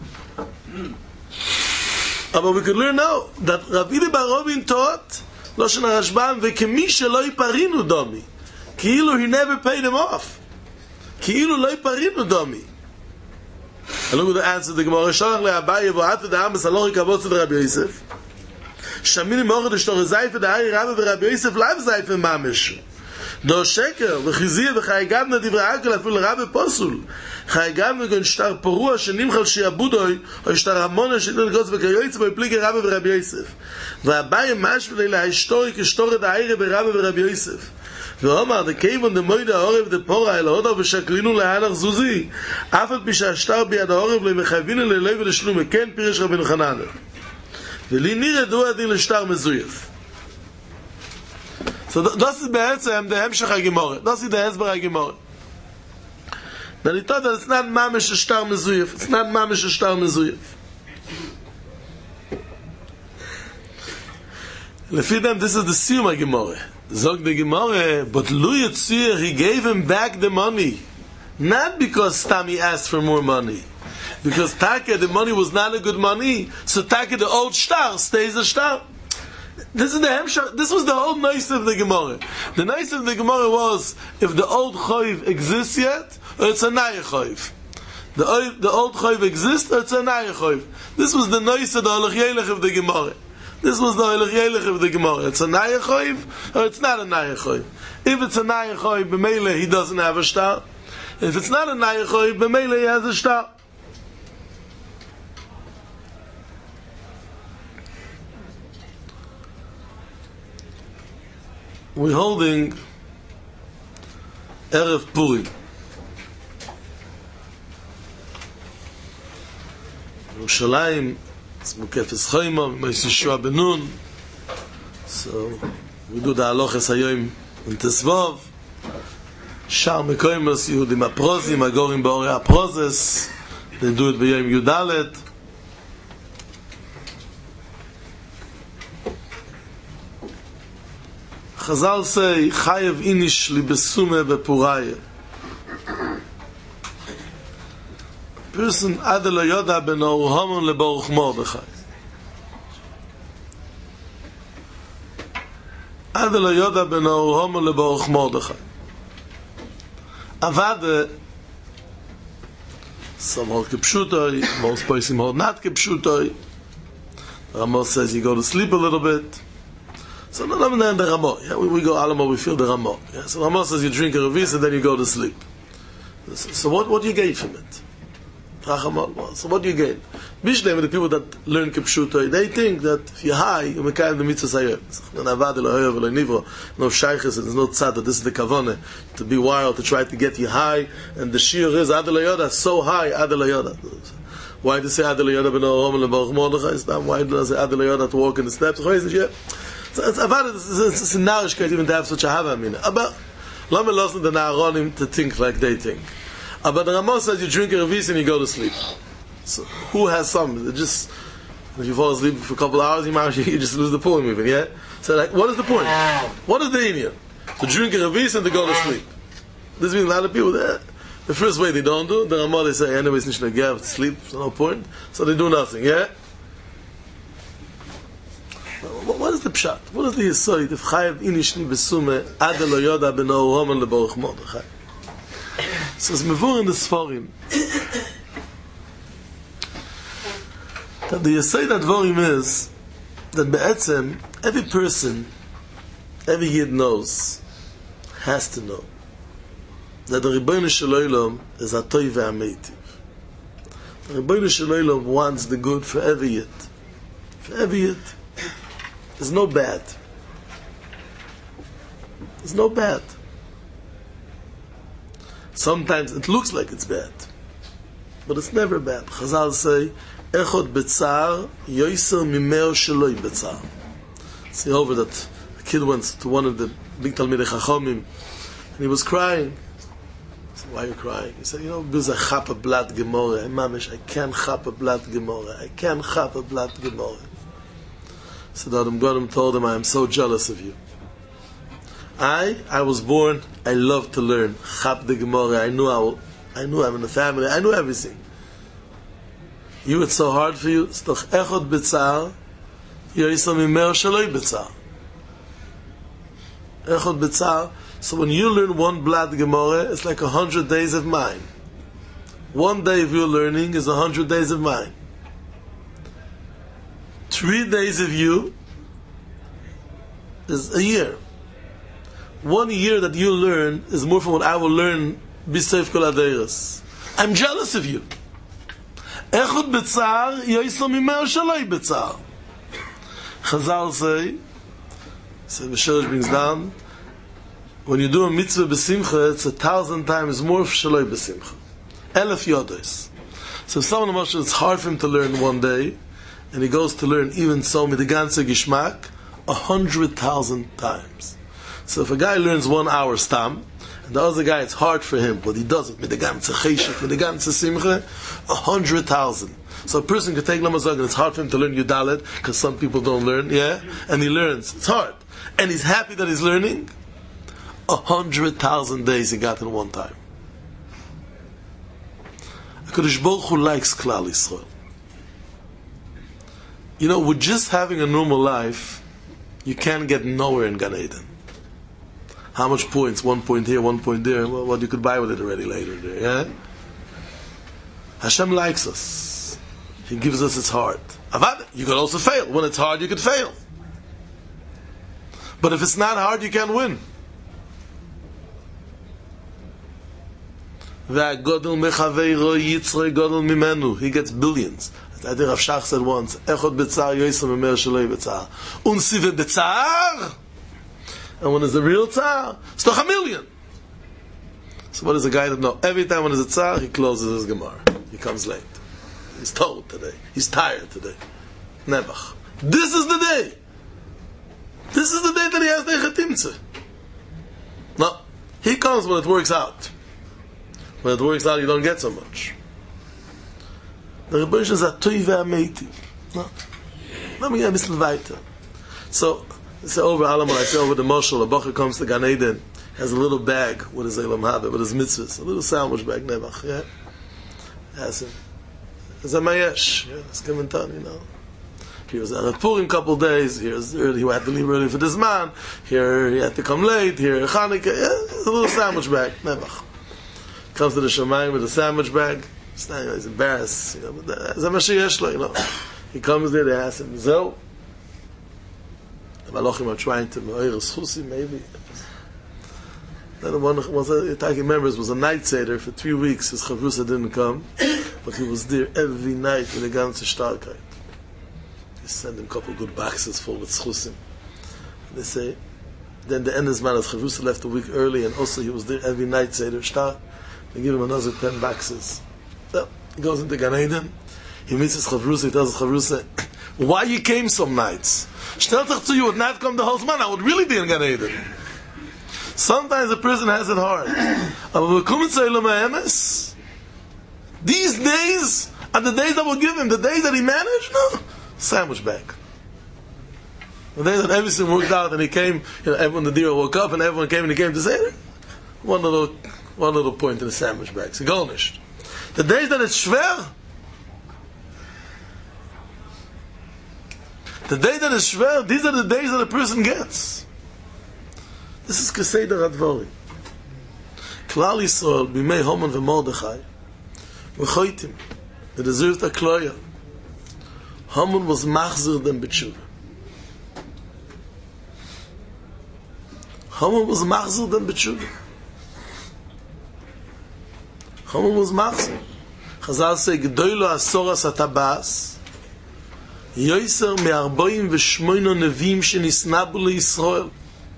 But we could learn now that Rabbi Bar Robin taught Loshen HaRashbam v'kemi shelo yiparinu domi. Ki'ilu he never paid him off. Ki'ilu lo yiparinu domi. And look at the answer. The Gemara Shalach le'abaye v'atu da'amas alochi kavotzu d'Rabbi Yosef. Shamini mochad ishtoch zayfe da'ari Rabbi v'Rabbi Yosef lav zayfe mamish. Do sheker v'chiziyah v'chayagavna divrei akel afil Rabbi posul. Chayagavna gon shtar porua shenimchal shi'abudoi o shtar hamona she'nil gos v'kayoytz v'yiplige Rabbi v'Rabbi Yosef. V'abaye mashvele la'ishtori k'shtori da'ari v'Rabbi v'Rabbi Yosef. ואומר, דקייבון דמויד העורב דפורה אל ההודו ושקרינו להלך זוזי אף על פי שהשטר ביד העורב למחייבינו ללוי ולשלום כן פירש רבנו חנן ולי נראה דו הדין לשטר מזויף. So das ist בעצם the המשך הגימורת. Das ist der הסבר הגימורת. Then he thought that it's not mamish a shtar mezuyef. It's not mamish a shtar mezuyef. Lefi them, this is the siyum hagimoret. Zog the Gemara, but Lu Yitzir, he gave him back the money. Not because Stami asked for more money. Because Taka, the money was not a good money. So Taka, the old shtar, stays a shtar. This is the Hemshach. This was the whole nice of the Gemara. The nice of the Gemara was, if the old Choiv exists yet, or it's a Naya Choiv. The old Choiv exists, or it's a Naya Choiv. This was the nice of the Halach Yelech of the Gemara. This was the Halach Yelech of the Gemara. It's a Naya Choiv, or it's not a Naya Choiv. If it's a Naya Choiv, b'meile he doesn't have a shtar. If it's not a Naya Choiv, b'meile he has a shtar. We're holding Erev Purim. Yerushalayim, it's Mukefes Choyma, Moshe Yeshua ben Nun. So, we do the Haloches Hayoim in Tesvav. Shar Mekoyimos, Yehudim Aprozim, Agorim Ba'orei Aprozes. They do it B'Yom Yudalet. Chazal say, Chayev inish li besume bepuraya. Person adelo yoda ben oruhamon le baruch Mordechai. Adelo yoda ben oruhamon le baruch Mordechai. Avade, some hold kepshutoi, most places hold not kepshutoi. Ramos says you go to sleep a little bit. So no, the Ramo. Yeah, we go Alamo, we feel the Ramo. Yeah, so Ramo says you drink a revis and then you go to sleep. So what do you gain from it? So what do you gain? Bishlem, the people that learn Kipshuto, they think that if you're high, you make the mitzvah sayim. No shaykhis, there's no tzad, that this is the kavone, to be wild, to try to get you high, and the shir is Adel Yoda, so high, Adel Yoda. Why do you say Adel Yoda ben Orom le Baruch Mordechai? Why do you say Adel Yoda to walk in the steps? It's a narishkeit even to have such a hava mina. But let me listen to the Naaronim to think like they think. But the Ramos says you drink a revis and you go to sleep. So who has some? Just if you fall asleep for a couple of hours, you just lose the point even. Yeah. So like, what is the point? What is the idea? To drink a revis and to go to sleep. This means a lot of people. The first way they don't do. The Ramos they say anyways, nishna gev sleep. So no point. So they do nothing. Yeah. What is the pshat? What is the yisoid? If chayev inishni besume adel lo yoda ben oruhamon le baruch Mordechai. So it's mevur in the Sforim that the yisoid advorim is that be'etzem every person, every yid knows, has to know that the Ribono Shel Olam is atoy ve'ameitiv. The Ribono Shel Olam wants the good for every yid. For every yid. There's no bad. There's no bad. Sometimes it looks like it's bad, but it's never bad. Chazal say, "Echod betzar yoiser mimeo sheloi betzar." See over that a kid went to one of the big Talmidei Chachamim, and he was crying. said, why are you crying? He said, because I chap a blood gemore. Mamish, I can't chap a blood gemore. I can't chap a blood gemore. So the Adam Godim told him, I am so jealous of you. I was born, I love to learn. Chap the gemore. I knew I'm in the family. I knew everything. You, it's so hard for you. It's toch echot b'tzar. Yoisam imer shaloi b'tzar. Echot b'tzar. So when you learn one blad Gemara, it's like 100 days of mine. 1 day of your learning is 100 days of mine. 3 days of you is a year. 1 year that you learn is more from what I will learn b'seif kol adeiros. I'm jealous of you. Echot b'tzar, yoisam imer shaloi b'tzar. Chazal say, B'Shirish brings down, when you do a mitzvah b'simcha, it's 1,000 times more shaloi b'simcha. 1,000 yodos. So if someone Moshe, it's hard for him to learn 1 day, and he goes to learn even so with the ganze gishmak, 100,000 times. So if a guy learns 1 hour stam, and the other guy it's hard for him, but he does it with the ganze cheshik, with the ganze simcha, 100,000. So a person could take Lamazog, and it's hard for him to learn Yudalet, because some people don't learn, and he learns. It's hard. And he's happy that he's learning. 100,000 days he got in 1 time. HaKadosh Baruch Hu likes Klal Yisrael. With just having a normal life, you can't get nowhere in Gan Eden. How much points? 1 point here, 1 point there. Well, you could buy with it already later there, Hashem likes us. He gives us his heart. Avad, you could also fail. When it's hard, you could fail. But if it's not hard, you can't win. He gets billions. I think Rav Shach said once, Echot b'tzar yoisam emer shaloi b'tzar. Unsive b'tzar. And when there's a real tzar, it's toch 1,000,000. So what does a guy that know? Every time when there's a tzar, he closes his Gemara. He comes late. He's told today. He's tired today. Nebuch. This is the day. This is the day that he has the Echetimtze. No. He comes when it works out. When it works out, you don't get so much. The Rebbe is a toive ameiti. No. Let me get a bisschen weiter. So, it's over Alamar, I say over the Moshel, a Bocher comes to Gan Eden, has a little bag with his Elam Habe, with his mitzvahs, a little sandwich bag, Nebuch, Has him. It's a Mayesh, it's Kementan, He was at Purim a couple of days, he had to leave early for this man, here he had to come late, here Chanukah, a little sandwich bag, Nebuch. Comes to the Shamayim with a sandwich bag, he's embarrassed, but as a Mashiach, He comes there, they ask him, Zel, the Malachim are trying to maybe. Then one of the Taki members was a night seder for 3 weeks. His Chavrusa didn't come, but he was there every night with the ganze Starkheit. They send him a couple of good boxes full with schusim. They say, then the end is man, as Chavrusa left a week early, and also he was there every night seder stark. They give him another 10 boxes. So he goes into Gan Eden. He meets his Chavrusa. He tells his Chavrusa, why you came some nights? Stellt zu, you would not come the whole man. I would really be in Gan Eden. Sometimes a person has it hard. These days are the days that will give him. The days that he managed, no. Sandwich bag. The days that everything worked out and he came, everyone, the deer woke up and everyone came and he came to say it. One little point in the sandwich bag. So go nicht. The days that it's schwer, these are the days that a person gets. This is Keseder Advari. Klal Yisrael, Bimei Haman v'Mordechai, v'choitim, they deserved a kloya. Haman was machzir them b'tshuva. Haman was machzir. Chazal say, G'doylo asoras atabas, Yoiser me-48 nevim shenisnabu leYisrael.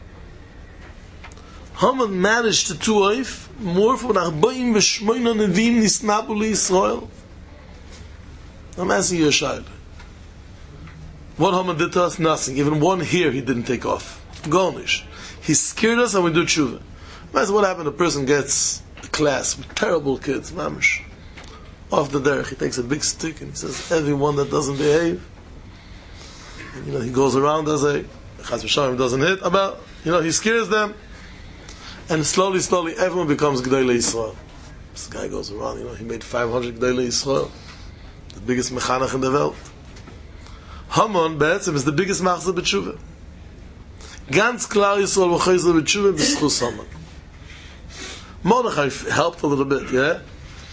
Haman managed to tuoif more from 48 nevim nisnabu leYisrael. I'm asking you a child. What Haman did to us? Nothing. Even one hair he didn't take off. Garnish. He scared us and we do tshuva. That's what happened. A person gets class with terrible kids, mamish. Off the derech, he takes a big stick and he says, everyone that doesn't behave, and, he goes around as a chas v'shalom doesn't hit, about, he scares them, and slowly, everyone becomes G'dolei Yisrael. This guy goes around, he made 500 G'dolei Yisrael, the biggest mechanach in the world. Haman, Be'etzem, is the biggest machzor b'tshuva. Ganz klar Yisrael v'chayzer b'tshuva b'schus Haman. Mordechai helped a little bit, yeah?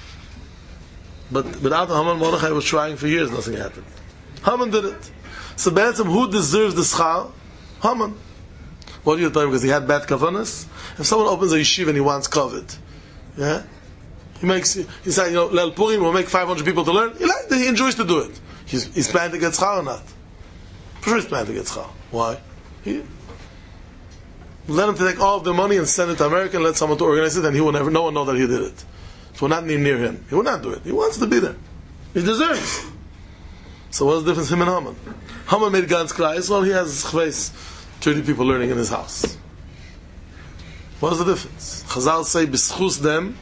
But without Haman, Mordechai was trying for years, nothing happened. Haman did it. So Be'etzem, who deserves the schar? Haman. What are you talking? Because he had bad kavanas? If someone opens a yeshiva and he wants covet, yeah? He said, Leil Purim will make 500 people to learn. He enjoys to do it. He's planning to get schar or not? For sure he's planning to get schar. Why? Let him take all of the money and send it to America and let someone to organize it, and no one know that he did it. So we're not near him. He will not do it. He wants to be there. He deserves. So what's the difference him and Haman? Haman made ganz klar Yisrael, he has chveis 30 people learning in his house. What's the difference? Chazal say, b'schus dem,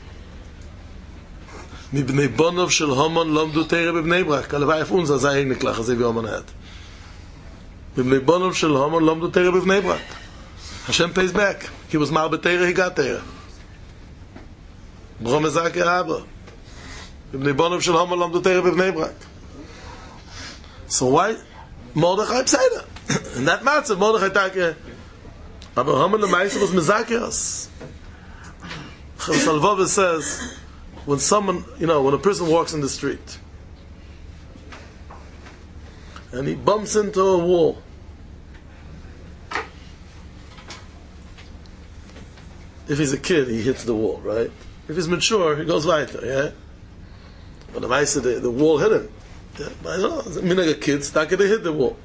מבני בונוב של הומן למדו תורה בבני ברק. הלוואי אף אונזה, זה היה נקלח, זה הביא הומן had. מבני בונוב של הומן למדו תורה בבני ברק. Hashem pays back. He was mal b'teira, he got teira. B'chom ezak Abba. מבני בונוב של הומן למדו תורה בבני ברק. So why? Mordechai pseida. In that matter, Mordechai take. Aber Haman l'maisa was mezakeras. Salvova says, when someone, when a person walks in the street and he bumps into a wall, if he's a kid, he hits the wall, right? If he's mature, he goes weiter, yeah? But the wall hit him. Yeah? I don't know, minhag a kid, they hit the wall.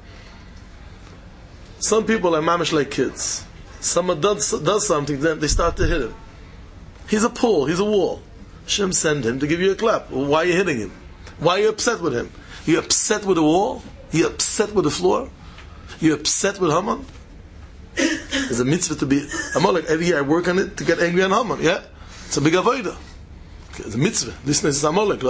Some people are mamish like kids. Someone does something, then they start to hit him. He's a pole, he's a wall. Hashem send him to give you a clap. Why are you hitting him? Why are you upset with him? You upset with the wall? You upset with the floor? You upset with Haman? There's a mitzvah to be Amalek. Every year I work on it to get angry on Haman. Yeah? It's a big avodah. It's a mitzvah. This is Amalek.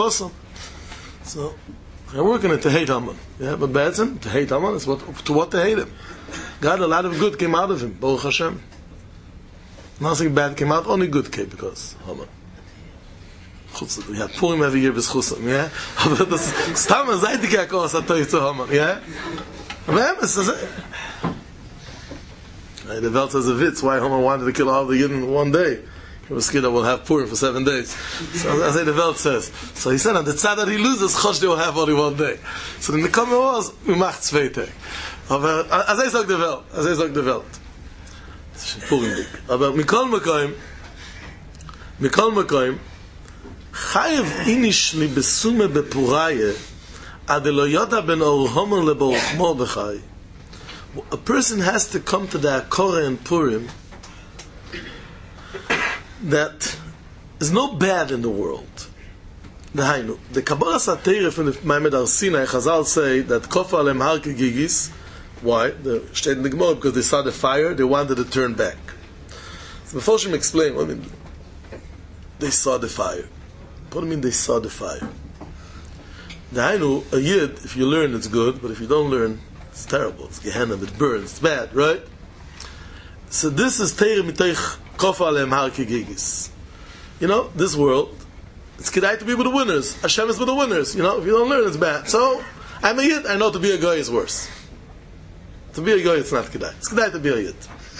So I work on it to hate Haman. Yeah? But Be'etzem, to hate Haman is what to hate him. God, a lot of good came out of him. Baruch Hashem. Nothing bad came out, only good came because Haman. We had Purim every year with Chusam, yeah? Aber das ist Stamm, seitige Akos hat euch zu Haman, yeah? Aber es ist the Welt has a witz why Haman wanted to kill all the Yidden in one day. He was scared that we'll have Purim for 7 days. So that's what the Welt says. So he said, on the tzad that he loses, Chosh they will have only 1 day. So in the coming was, we macht 2 Tage. Aber, as I sag the Welt. Es ist Purim dik. Aber Mikol Mekoim, Chayev inish li besume bepuraye adelo yoda ben or homer lebochmo b'chay. A person has to come to the Akora and Purim that there's no bad in the world. The Kabbalah Satira from the Maimed Ar Sinai, Chazal say that Kofa alem har kegigis. Why? The Shteit in the Gemara, because they saw the fire, they wanted to turn back. So before Shem explain, they saw the fire. What do you mean they saw the fire? A Yid, if you learn, it's good, but if you don't learn, it's terrible. It's Gehenna, it burns, it's bad, right? So this is Teir Miteich Kofa Alem Har Kegigis. This world, it's kedai to be with the winners. Hashem is with the winners. If you don't learn, it's bad. So, I'm a Yid, I know to be a guy is worse. To be a guy, it's not kedai. It's kedai to be a Yid.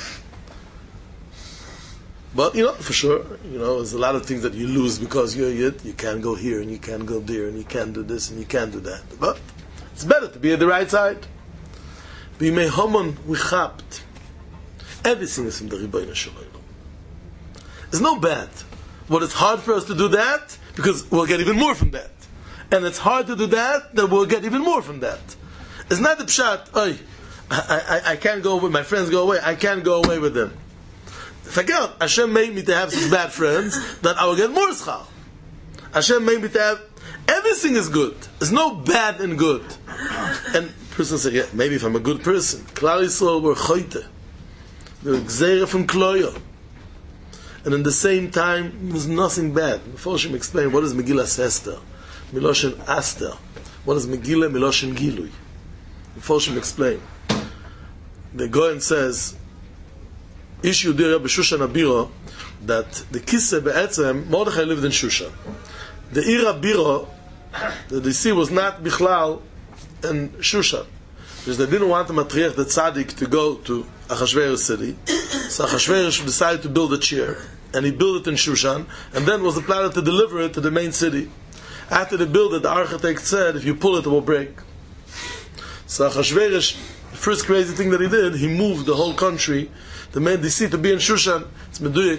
But, for sure, there's a lot of things that you lose because you're a Yid. You can't go here, and you can't go there, and you can't do this, and you can't do that. But it's better to be at the right side. B'yimei Haman wichapt. Everything is from the Ribono Shel Olam. There's no bad. But it's hard for us to do that, because we'll get even more from that. And it's hard to do that we'll get even more from that. It's not the pshat, I can't go away, my friends go away, I can't go away with them. Forget, Hashem made me to have such bad friends that I will get more schar. Hashem made me to have, everything is good. There's no bad and good. And person says, yeah, maybe if I'm a good person, Klal Yisrael were choyte. The gzeira from kloyo. and in the same time, it was nothing bad. Meforshim explain what is Megillas Esther, Miloshin Aster. What is Megillah Miloshin Gilui? Meforshim explain. The Goyen says, Ish Yudira b'Shushan Abiro, that the Kiseh be'etzem, Mordechai lived in Shushan. The Ira Biro, the DC was not Bichlal in Shushan. Because they didn't want the Matriach, the Tzaddik, to go to Achashverosh city. So Achashverosh decided to build a chair. And he built it in Shushan, and then was the plan to deliver it to the main city. After they built it, the architect said, if you pull it, it will break. So Achashverosh, the first crazy thing that he did, he moved the whole country, the main DC, to be in Shushan. It's Meduyik.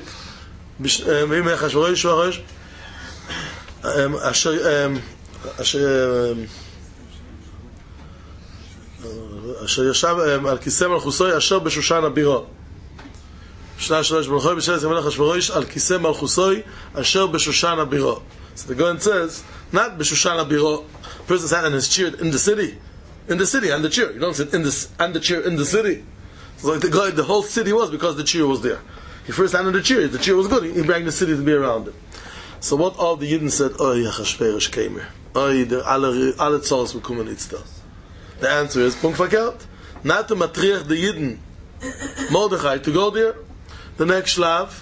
אשר ישב על כיסא מלכוסוי אשר בשושן הבירה. שנה שלוש מלכוי בשלט המלך אחשוורוש על כיסא מלכוסוי אשר בשושן הבירה. So the Goyen says, not בשושן הבירה. A person sat on his chair in the city. In the city, on the chair. You don't sit on the chair in the city. So like the whole city was because the chair was there. He first sat on the chair was good. He brought the city to be around him. So what all the Yidden said, Oy, Achashverosh came here. Oy, alle Zoros bekommen nichts da. The answer is, Punkt verkehrt. Not to matriach the Yidden, Mordechai, to go there. The next Shlav,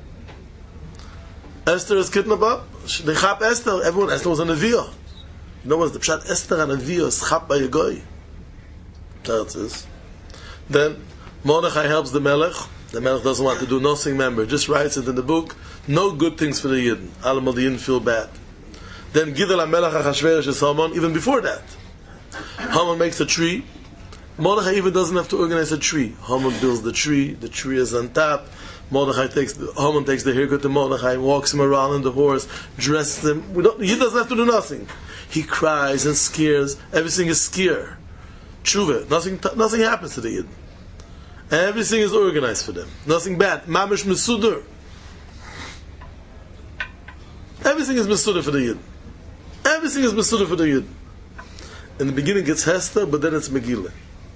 Esther is kidnapped up. They chap Esther. Esther was a Neviah. You know what's the pshat? Esther and Neviah is chap by a goy. That is. Then, Mordechai helps the Melech. The Melech doesn't want to do nothing, remember. Just writes it in the book. No good things for the Yidden. Alamal the Yidden feel bad. Then Gidel HaMelech Achashverosh is Haman. Even before that, Haman makes a tree. Mordechai even doesn't have to organize a tree. Haman builds the tree is on top. Haman takes the haircut to Mordechai, walks him around on the horse, dresses him. He doesn't have to do nothing. He cries and scares. Everything is scare. Tshuva. Nothing happens to the Yidden. Everything is organized for them. Nothing bad. Mamish Mesuder. Everything is Mesuder for the Yidden. Everything is Mesuder for the Yidden. In the beginning it's Hester, but then it's Megillah.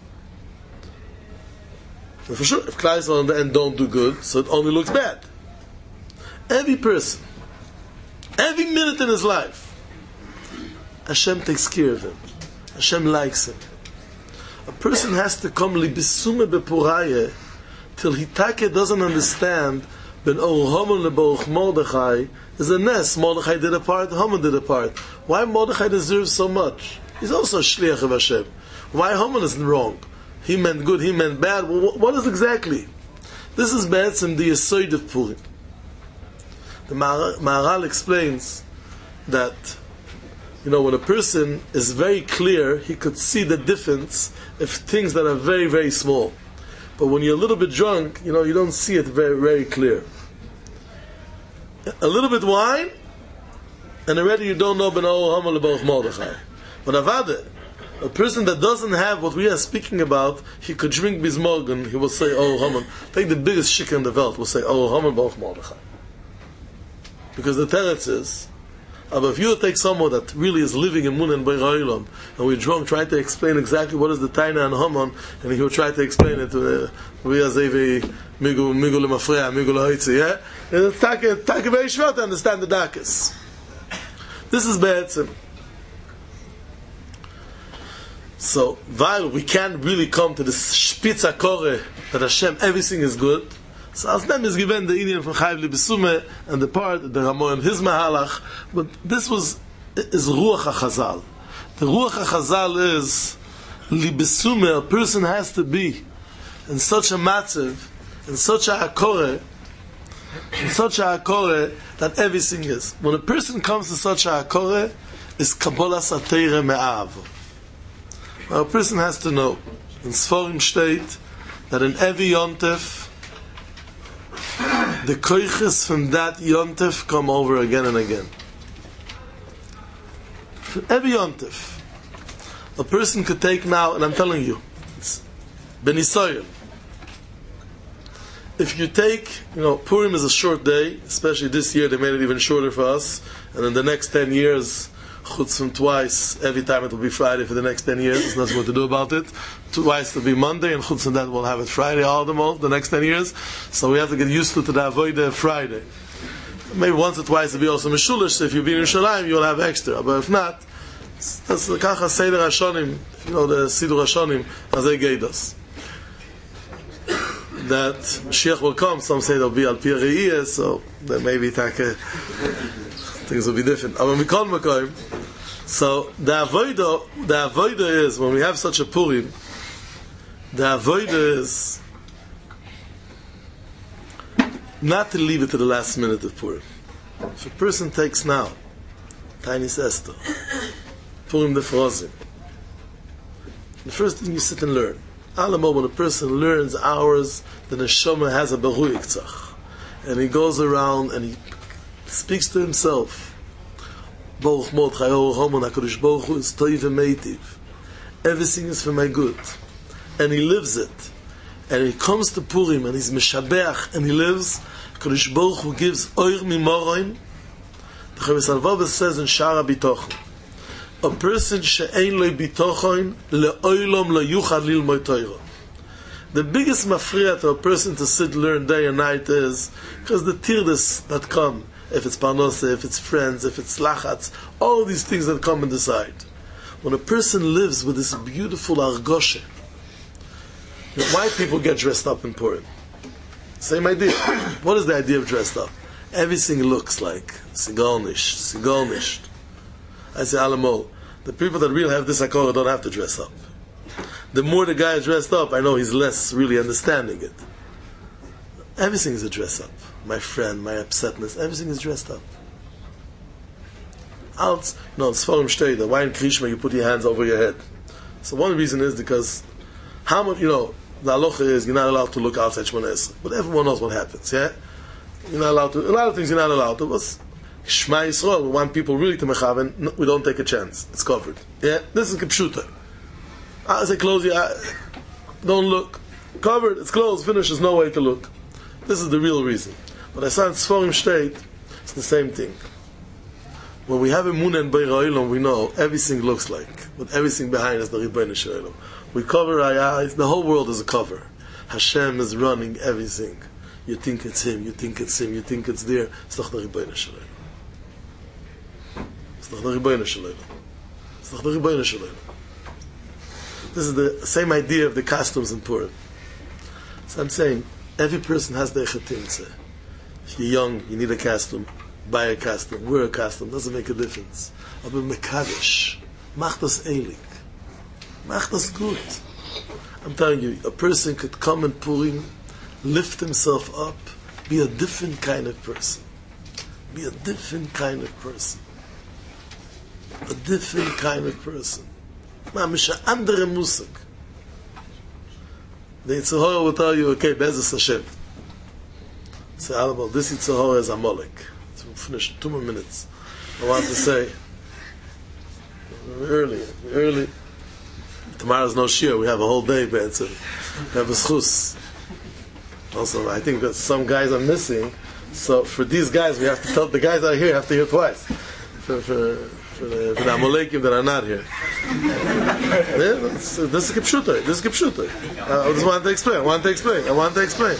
And for sure, if Klai Yisrael in the end don't do good, so it only looks bad. Every person, every minute in his life, Hashem takes care of him. Hashem likes him. A person has to come libisume bepuraye till Hitake doesn't understand ben Haman leBaruch Mordechai is a nest. Mordechai did a part, Haman did a part. Why Mordechai deserves so much? He's also a shliach of Hashem. Why Haman isn't wrong? He meant good, he meant bad. What is exactly? This is Be'etzim the Yesod of Purim. The Maharal explains that, when a person is very clear, he could see the difference of things that are very, very small. But when you're a little bit drunk, you don't see it very, very clear. A little bit wine, and already you don't know ben Haman leBaruch Mordechai. But Avada, a person that doesn't have what we are speaking about, he could drink Bismorgen, he will say, Haman. Take the biggest shikha in the world, will say, Haman Baruch Mordechai. Because the teretz is, if you take someone that really is living in Mun and Beirah Olam, and we're drunk, try to explain exactly what is the Taina and Haman, and he will try to explain it to we as Migu Lemafreya, Migu Lehoitzi, yeah? And it's very schwer to understand the Dakas. This is Be'etzim. So, while we can't really come to this Spitz HaKore, that Hashem, everything is good, so as them is given the Indian from Chayv Libisume, and the part, the Ramon, his Mahalach, but this is Ruach HaChazal. The Ruach HaChazal is, Libisume, a person has to be in such a matziv, in such a Hakore, that everything is. When a person comes to such a Hakore, is Kabbalah Sateire Me'av. Now, a person has to know, in Sforim state, that in every Yontef, the koiches from that Yontef come over again and again. Every Yontef. A person could take now, and I'm telling you, it's Ben Yisrael. If you take, Purim is a short day, especially this year they made it even shorter for us, and in the next 10 years Chutz from twice, every time it will be Friday for the next 10 years. There's nothing more to do about it. Twice it will be Monday, and Chutz from that we'll have it Friday, all the next 10 years. So we have to get used to the Avodah Friday. Maybe once or twice it'll be also Meshulish, so if you'll be in Yerushalayim, you'll have extra. But if not, that's the Kacha Seder Hashonim, you know, the Sidur Hashonim, as they gave us. That Mashiach will come, some say there'll be Al Pi Re'iyah, so then maybe things will be different. But when we call Makoim, so the Avodah is, when we have such a Purim, the Avodah is not to leave it to the last minute of Purim. If a person takes now, Tiny Esther, Purim the Frozim, the first thing you sit and learn. Alamo, when a person learns hours, the neshama has a beruyik tzach, and he goes around and he speaks to himself. Baruch mod chayor homon HaKadosh Baruch Hu is toiv v'meitiv. Everything is for my good, and he lives it. And he comes to Purim and he's meshabeach and he lives. HaKadosh Baruch Hu gives oir mimoroim. The Chavis Alvavah says in Shara Bitochon, a person she'ein lo bitochon le'oilom lo yuchad lilmod Torah. The biggest mafriya to a person to sit learn day and night is because the tirdas that come, if it's parnosa, if it's friends, if it's lachatz, all these things that come and decide. When a person lives with this beautiful argoshe, why people get dressed up in Purim? Same idea. What is the idea of dressed up? Everything looks like sigolnish. I say Alamo, the people that really have this hakora don't have to dress up. The more the guy is dressed up, I know he's less really understanding it. Everything is a dress up. My friend, my upsetness, everything is dressed up. It's Sforim Shtei, why in Krishma you put your hands over your head? So one reason is because how much, the halacha is you're not allowed to look outside Shmoneh Esrei, but everyone knows what happens, yeah? You're not allowed to, a lot of things you're not allowed to, but Shema Yisrael, we want people really to mechaven, we don't take a chance. It's covered. Yeah? This is Kipshuta. I say close your eyes. Don't look. Covered, it's closed, finished, there's no way to look. This is the real reason. But I said Sforim Shteit, it's the same thing. When we have Emunah and Beir HaOlam, we know everything looks like, but everything behind is the Ribbono Shel Olam. We cover our eyes, the whole world is a cover. Hashem is running everything. You think it's Him, you think it's Him, you think it's there. It's not the Ribbono Shel Olam. It's not the Ribbono Shel Olam. It's not the Ribbono Shel Olam. This is the same idea of the costumes in Purim. So I'm saying, every person has their chetimtze. If you're young, you need a costume. Buy a costume, wear a costume, doesn't make a difference. Aber mekadosh, mach das eilig. Mach das gut. I'm telling you, a person could come in Purim, lift himself up, be a different kind of person. Be a different kind of person. A different kind of person. Mamish a andere musik. The Yetzer Hara will tell you, okay, Be'ezus Hashem. Say, Alabal, this Yetzer Hara is Amalek. So we'll finish 2 more minutes. I want to say, early. Tomorrow's no shir. We have a whole day, Be'etzim. We have a schus. Also, I think that some guys are missing. So for these guys, we have to tell the guys out here have to hear twice. For the Amalekim that are not here. Yeah, this is Kipshuta. I just want to explain. I want to explain.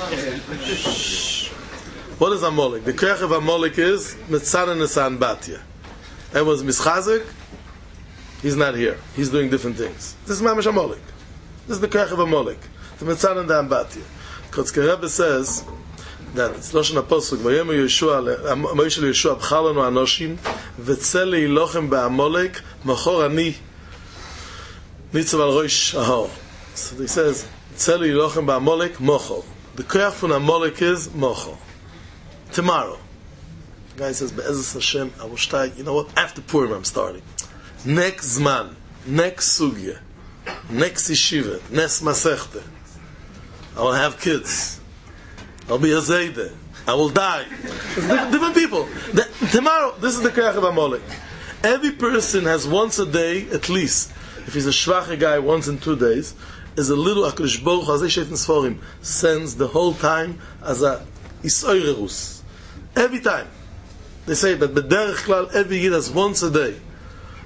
What is Amalek? The Koach of Amalek is Metzar and Nesan Batya. Everyone's Mischazik. He's not here. He's doing different things. This is Mamash Amalek. This is the Koach of Amalek. The Metzar and the Ambatya. Kotzker Rebbe says that it's Lashon HaPosuk, Vayom Moshe Yeshua b'chalonu anoshim v'tzeh leilochem ba'Amalek machor ani nitzav al rosh ahor. So he says, v'tzeh leilochem ba'Amalek mochor. The koach from Amalek is mochor. Tomorrow. The guy says, Be'ezus Hashem, I will start, you know what, after Purim I'm starting. Next Zman, next Sugya, next Yeshiva, next Masechte. I will have kids. I'll be a Zayde. I will die. It's different people. Tomorrow, this is the Koach of Amalek. Every person has once a day, at least, if he's a Shvache guy, once in 2 days, is a little HaKadosh Baruch Hu, as they say in Sforim, sends the whole time as a Isoirerus. Every time. They say that B'derech Klal, every year has once a day.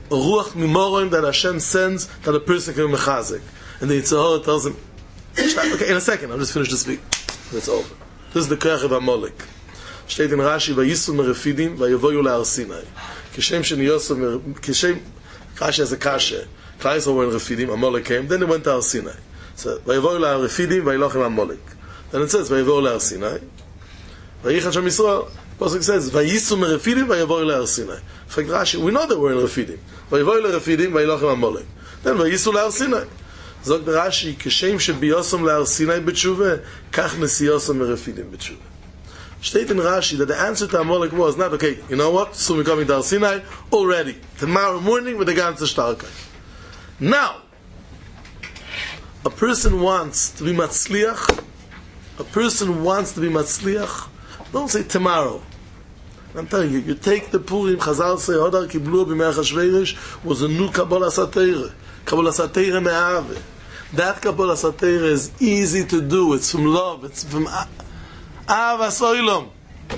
a ruach mimorim that Hashem sends that a person can be mechazik. And the Yetzer Hara tells him, okay, in a second, I'll just finish the speech. It's over. This is the Koach of Amalek. Steht in Rashi, Vayisu merefidim, vayovoyu le'ar Sinai. Kishem sheniyosov, Kishem, Rashi has a kasha. Klal Yisrael were in Refidim, Amalek came, then they went to Har Sinai. So, vayovoyu le'ar Refidim, vayilochem Amalek. Then it says, vayovoyu le'ar Sinai. Vayichat Shem Yisrael, Pasuk says, Vayisu merefidim, vayovoyu le'ar Sinai. In fact, Rashi, we know that we're in Refidim. Vayovoyu le'Refidim, vayilochem Amalek. Then Vayisu le'ar Sinai. Zog the Rashi, Kishem shebiyosam le'ar Sinai b'tshuva, kach nesiyosam merefidim b'tshuva. State in Rashi that the answer to Amalek was not, okay, you know what, soon we're coming to Har Sinai, already. Tomorrow morning with the ganze Starkheit. Now, a person wants to be matzliach, don't say tomorrow. I'm telling you, you take the Purim, Chazal say, Hodar kiblu b'mei Achashverosh, was a new Kabbalah Satira. Kabbalah Satira me'ave. That Kabbalah Satira is easy to do. It's from love. It's from Avas Oilom.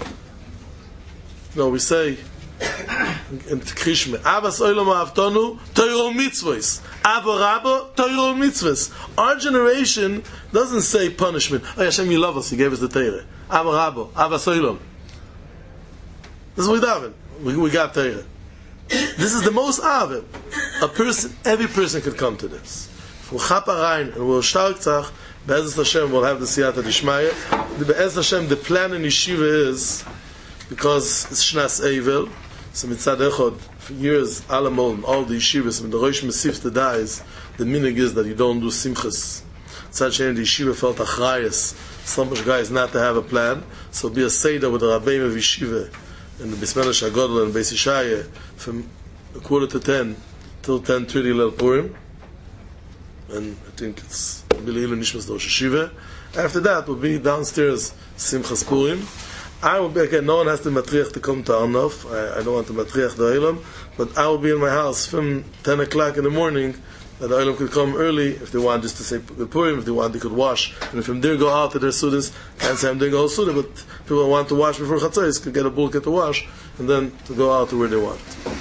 No, we say in Krishma, Avas Oilom Avtonu, Torah Mitzvos. Avo Rabo, Torah Mitzvos. Our generation doesn't say punishment. Oh, Hashem, you love us. He gave us the Torah. Avo Rabo, Avas Oilom. This is what we daven. We got Torah. This is the most Avim. Every person could come to this. We'll chapa rein and we'll stark tzach. Be'ezras Hashem we'll have the siyata d'ishmaya. Be'ezras Hashem, the plan in yeshiva is, because it's Shnas Eivel, so mitzad echod, for years, Alamol, and all the yeshivas, when the Rosh Mesif the dies, the minig is that you don't do simchas. Tzad shein, the yeshiva felt achrayas, so much guys not to have a plan, so be a seder with the rabbeim of yeshiva, and the Bismillah Shagodl and Beis Yishaya, from 9:45 till 10:30 Leil Purim, and I think it's Bil'ilu Nishmas Rosh Hashiva. After that, we'll be downstairs Simchas Purim. I will be, again, no one has to matriach to come to Arnof. I don't want to matriach the Olam, but I will be in my house from 10 o'clock in the morning, that the Olam could come early, if they want just to say the Purim, if they want they could wash, and from there go out to their students. Can't say I'm doing a whole student, but people want to wash before Chatzos could get a bulk to wash, and then to go out to where they want.